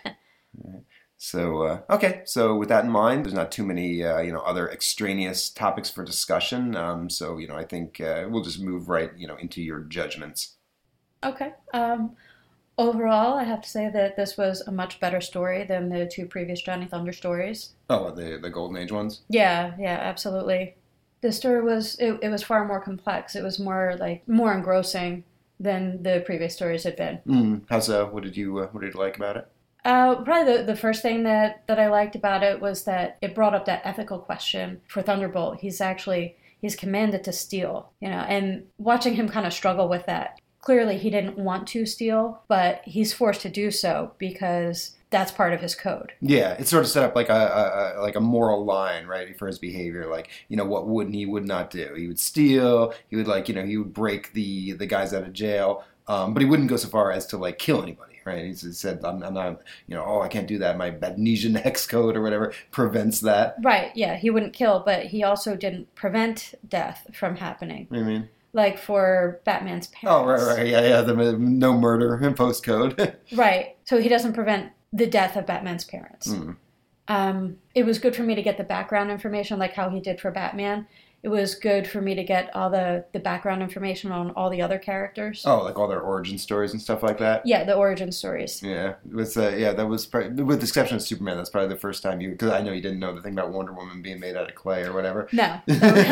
So, uh, okay, so with that in mind, there's not too many, uh, you know, other extraneous topics for discussion. Um, so, you know, I think uh, we'll just move right, you know, into your judgments. Okay. Um, overall, I have to say that this was a much better story than the two previous Johnny Thunder stories. Oh, the the Golden Age ones? Yeah, yeah, absolutely. The story was, it, it was far more complex. It was more, like, more engrossing than the previous stories had been. Mm, how so? What did you, uh, what did you like about it? Uh, probably the, the first thing that, that I liked about it was that it brought up that ethical question for Thunderbolt. He's actually, he's commanded to steal, you know, and watching him kind of struggle with that. Clearly he didn't want to steal, but he's forced to do so because that's part of his code. Yeah, it's sort of set up like a, a, a like a moral line, right, for his behavior. Like, you know, what would and he would not do. He would steal. He would, like, you know, he would break the the guys out of jail, um, but he wouldn't go so far as to, like, kill anybody. Right, he said, I'm, I'm not, you know, oh, I can't do that. My Badnesian Hex code or whatever prevents that. Right, yeah, he wouldn't kill, but he also didn't prevent death from happening. What do you mean? Like for Batman's parents. Oh, right, right, yeah, yeah, the no murder in post code. Right, so he doesn't prevent the death of Batman's parents. Mm. Um, it was good for me to get the background information, like how he did for Batman. It was good for me to get all the, the background information on all the other characters. Oh, like all their origin stories and stuff like that? Yeah, the origin stories. Yeah, it was, uh, yeah, that was probably, with the exception of Superman, that's probably the first time you, because I know you didn't know the thing about Wonder Woman being made out of clay or whatever. No.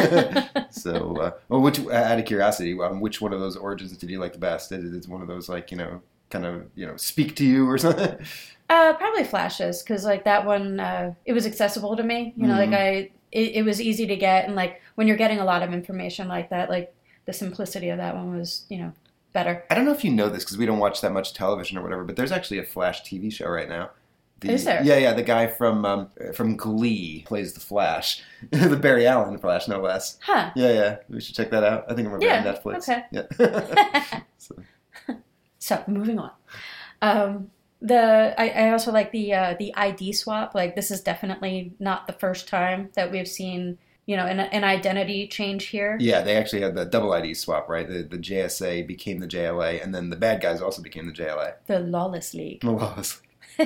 So, uh, well, which, out of curiosity, um, which one of those origins did you like the best? Is it one of those, like, you know, kind of, you know, speak to you or something? uh, probably Flash's, because, like, that one, uh, it was accessible to me. You know, Mhm. like, I, it, it was easy to get, and, like, when you're getting a lot of information like that, like, the simplicity of that one was, you know, better. I don't know if you know this because we don't watch that much television or whatever, but there's actually a Flash T V show right now. The, Is there? Yeah, yeah. The guy from um, from Glee plays the Flash, the Barry Allen Flash, no less. Huh. Yeah, yeah. We should check that out. I think I'm Yeah, on Netflix. okay. Yeah. So, So, moving on. Um, the I, I also like the uh, the I D swap. Like, this is definitely not the first time that we've seen you know, an, an identity change here. Yeah, they actually had the double I D swap, right? The, the J S A became the J L A, and then the bad guys also became the J L A. The Lawless League. The Lawless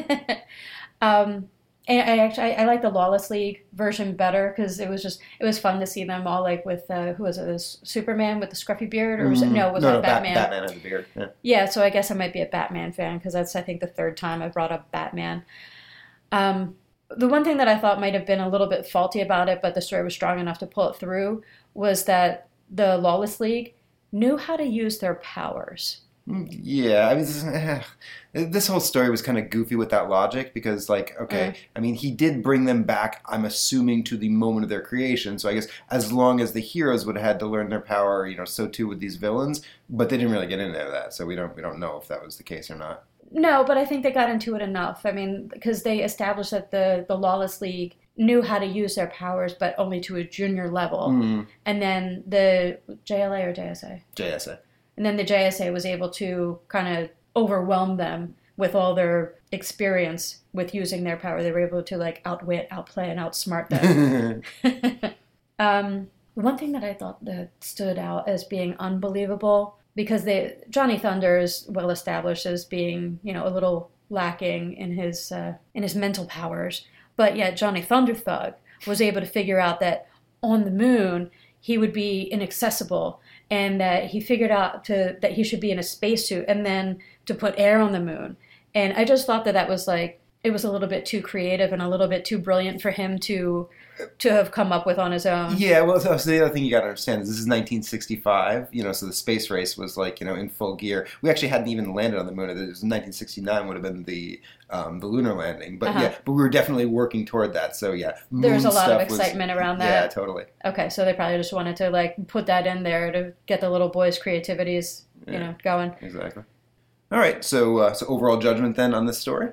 um, and I actually I, I like the Lawless League version better because it was just it was fun to see them all like with uh, who was it? This Superman with the scruffy beard, or was it no? Was no, that no, Batman? Bat- Batman had the beard. Yeah. Yeah, so I guess I might be a Batman fan because that's, I think, the third time I brought up Batman. Um, the one thing that I thought might have been a little bit faulty about it, but the story was strong enough to pull it through, was that the Lawless League knew how to use their powers. Yeah, I mean, this, eh, this whole story was kind of goofy with that logic because, like, okay, Mm. I mean, he did bring them back, I'm assuming, to the moment of their creation. So I guess as long as the heroes would have had to learn their power, you know, so too with these villains. But they didn't really get into that, so we don't we don't know if that was the case or not. No, but I think they got into it enough. I mean, because they established that the, the Lawless League knew how to use their powers, but only to a junior level. Mm. And then the J L A or J S A? J S A. And then the J S A was able to kind of overwhelm them with all their experience with using their power. They were able to like outwit, outplay, and outsmart them. um, one thing that I thought that stood out as being unbelievable, because they Johnny Thunder is well established as being, you know, a little lacking in his uh, in his mental powers, but yet Johnny Thunder Thug was able to figure out that on the moon he would be inaccessible, and that he figured out to that he should be in a spacesuit, and then to put air on the moon. And I just thought that that was like, it was a little bit too creative and a little bit too brilliant for him to to have come up with on his own. Yeah, well, so the other thing you got to understand is this is nineteen sixty-five, you know, so the space race was like, you know, in full gear. We actually hadn't even landed on the moon. It was nineteen sixty-nine would have been the um, the lunar landing. But Uh-huh. yeah, but we were definitely working toward that. So yeah, There was a moon lot of stuff was- excitement around Yeah, that. totally. Okay, so they probably just wanted to like put that in there to get the little boys' creativities, you Yeah. know, going. Exactly. All right, so uh, so overall judgment then on this story?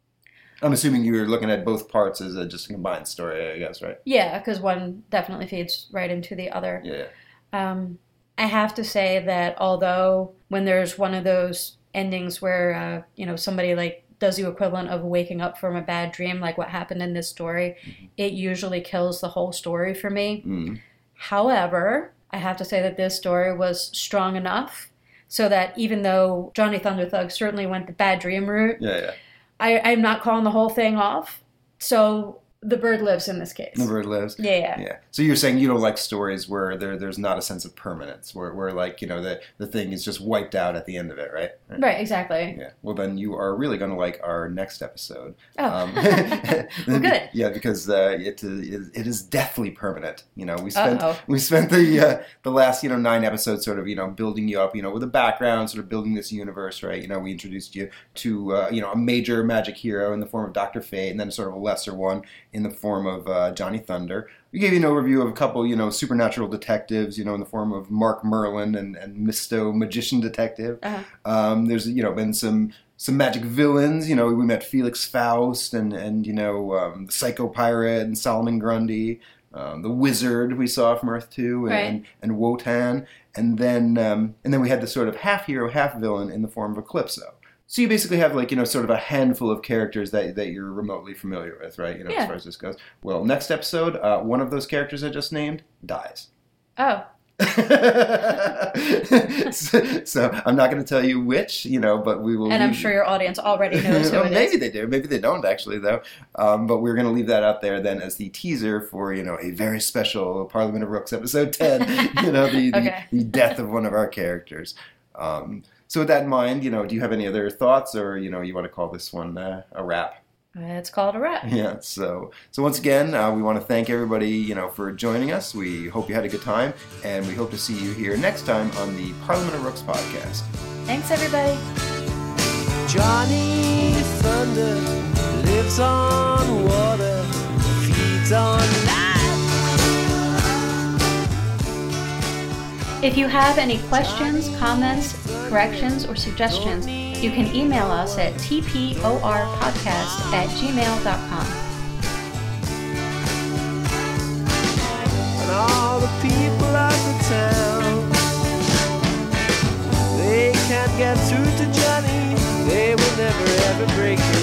I'm assuming you were looking at both parts as a, just a combined story, I guess, right? Yeah, because one definitely feeds right into the other. Yeah. Um, I have to say that although when there's one of those endings where, uh, you know, somebody like does the equivalent of waking up from a bad dream, like what happened in this story, mm-hmm. it usually kills the whole story for me. Mm. However, I have to say that this story was strong enough so that even though Johnny Thunder Thug certainly went the bad dream route, Yeah, yeah. I, I'm not calling the whole thing off. So the bird lives in this case. The bird lives. Yeah, yeah. Yeah. So you're saying you don't like stories where there there's not a sense of permanence, where where like, you know, the the thing is just wiped out at the end of it, right? Right, Right, exactly. Yeah. Well, then you are really going to like our next episode. Oh. Well, good. Yeah, because uh, it is it is deathly permanent. You know, we spent Uh-oh. we spent the uh, the last you know nine episodes sort of you know building you up, you know, with a background, sort of building this universe, right? You know, we introduced you to uh, you know a major magic hero in the form of Doctor Fate, and then sort of a lesser one in the form of uh, Johnny Thunder. We gave you an overview of a couple, you know, supernatural detectives, you know, in the form of Mark Merlin and, and Misto, magician detective. Uh-huh. Um, there's, you know, been some some magic villains. You know, we met Felix Faust and, and you know, um, the Psycho Pirate and Solomon Grundy. Um, the Wizard we saw from Earth two, and, Right. and, and Wotan. And then, um, and then we had the sort of half hero, half villain in the form of Eclipso. So you basically have like, you know, sort of a handful of characters that that you're remotely familiar with, right? You know, Yeah. as far as this goes. Well, next episode, uh, one of those characters I just named dies. Oh, so, so I'm not going to tell you which, you know, but we will. and I'm leave- sure your audience already knows who Well, it maybe is. they do. Maybe they don't actually, though. Um, but we're going to leave that out there then as the teaser for, you know, a very special Parliament of Rooks episode ten. You know, the, the, Okay. the death of one of our characters. Um, so with that in mind, you know, do you have any other thoughts, or you know, you want to call this one uh, a wrap? It's called a wrap. Yeah. So so once again, uh, we want to thank everybody, you know, for joining us. We hope you had a good time, and we hope to see you here next time on the Parliament of Rooks podcast. Thanks, everybody. Johnny Thunder lives on water, feeds on light. If you have any questions, comments, corrections, or suggestions, you can email us at t p o r podcast at gmail dot com. And all the people of the town, they can't get through to Johnny. They will never ever break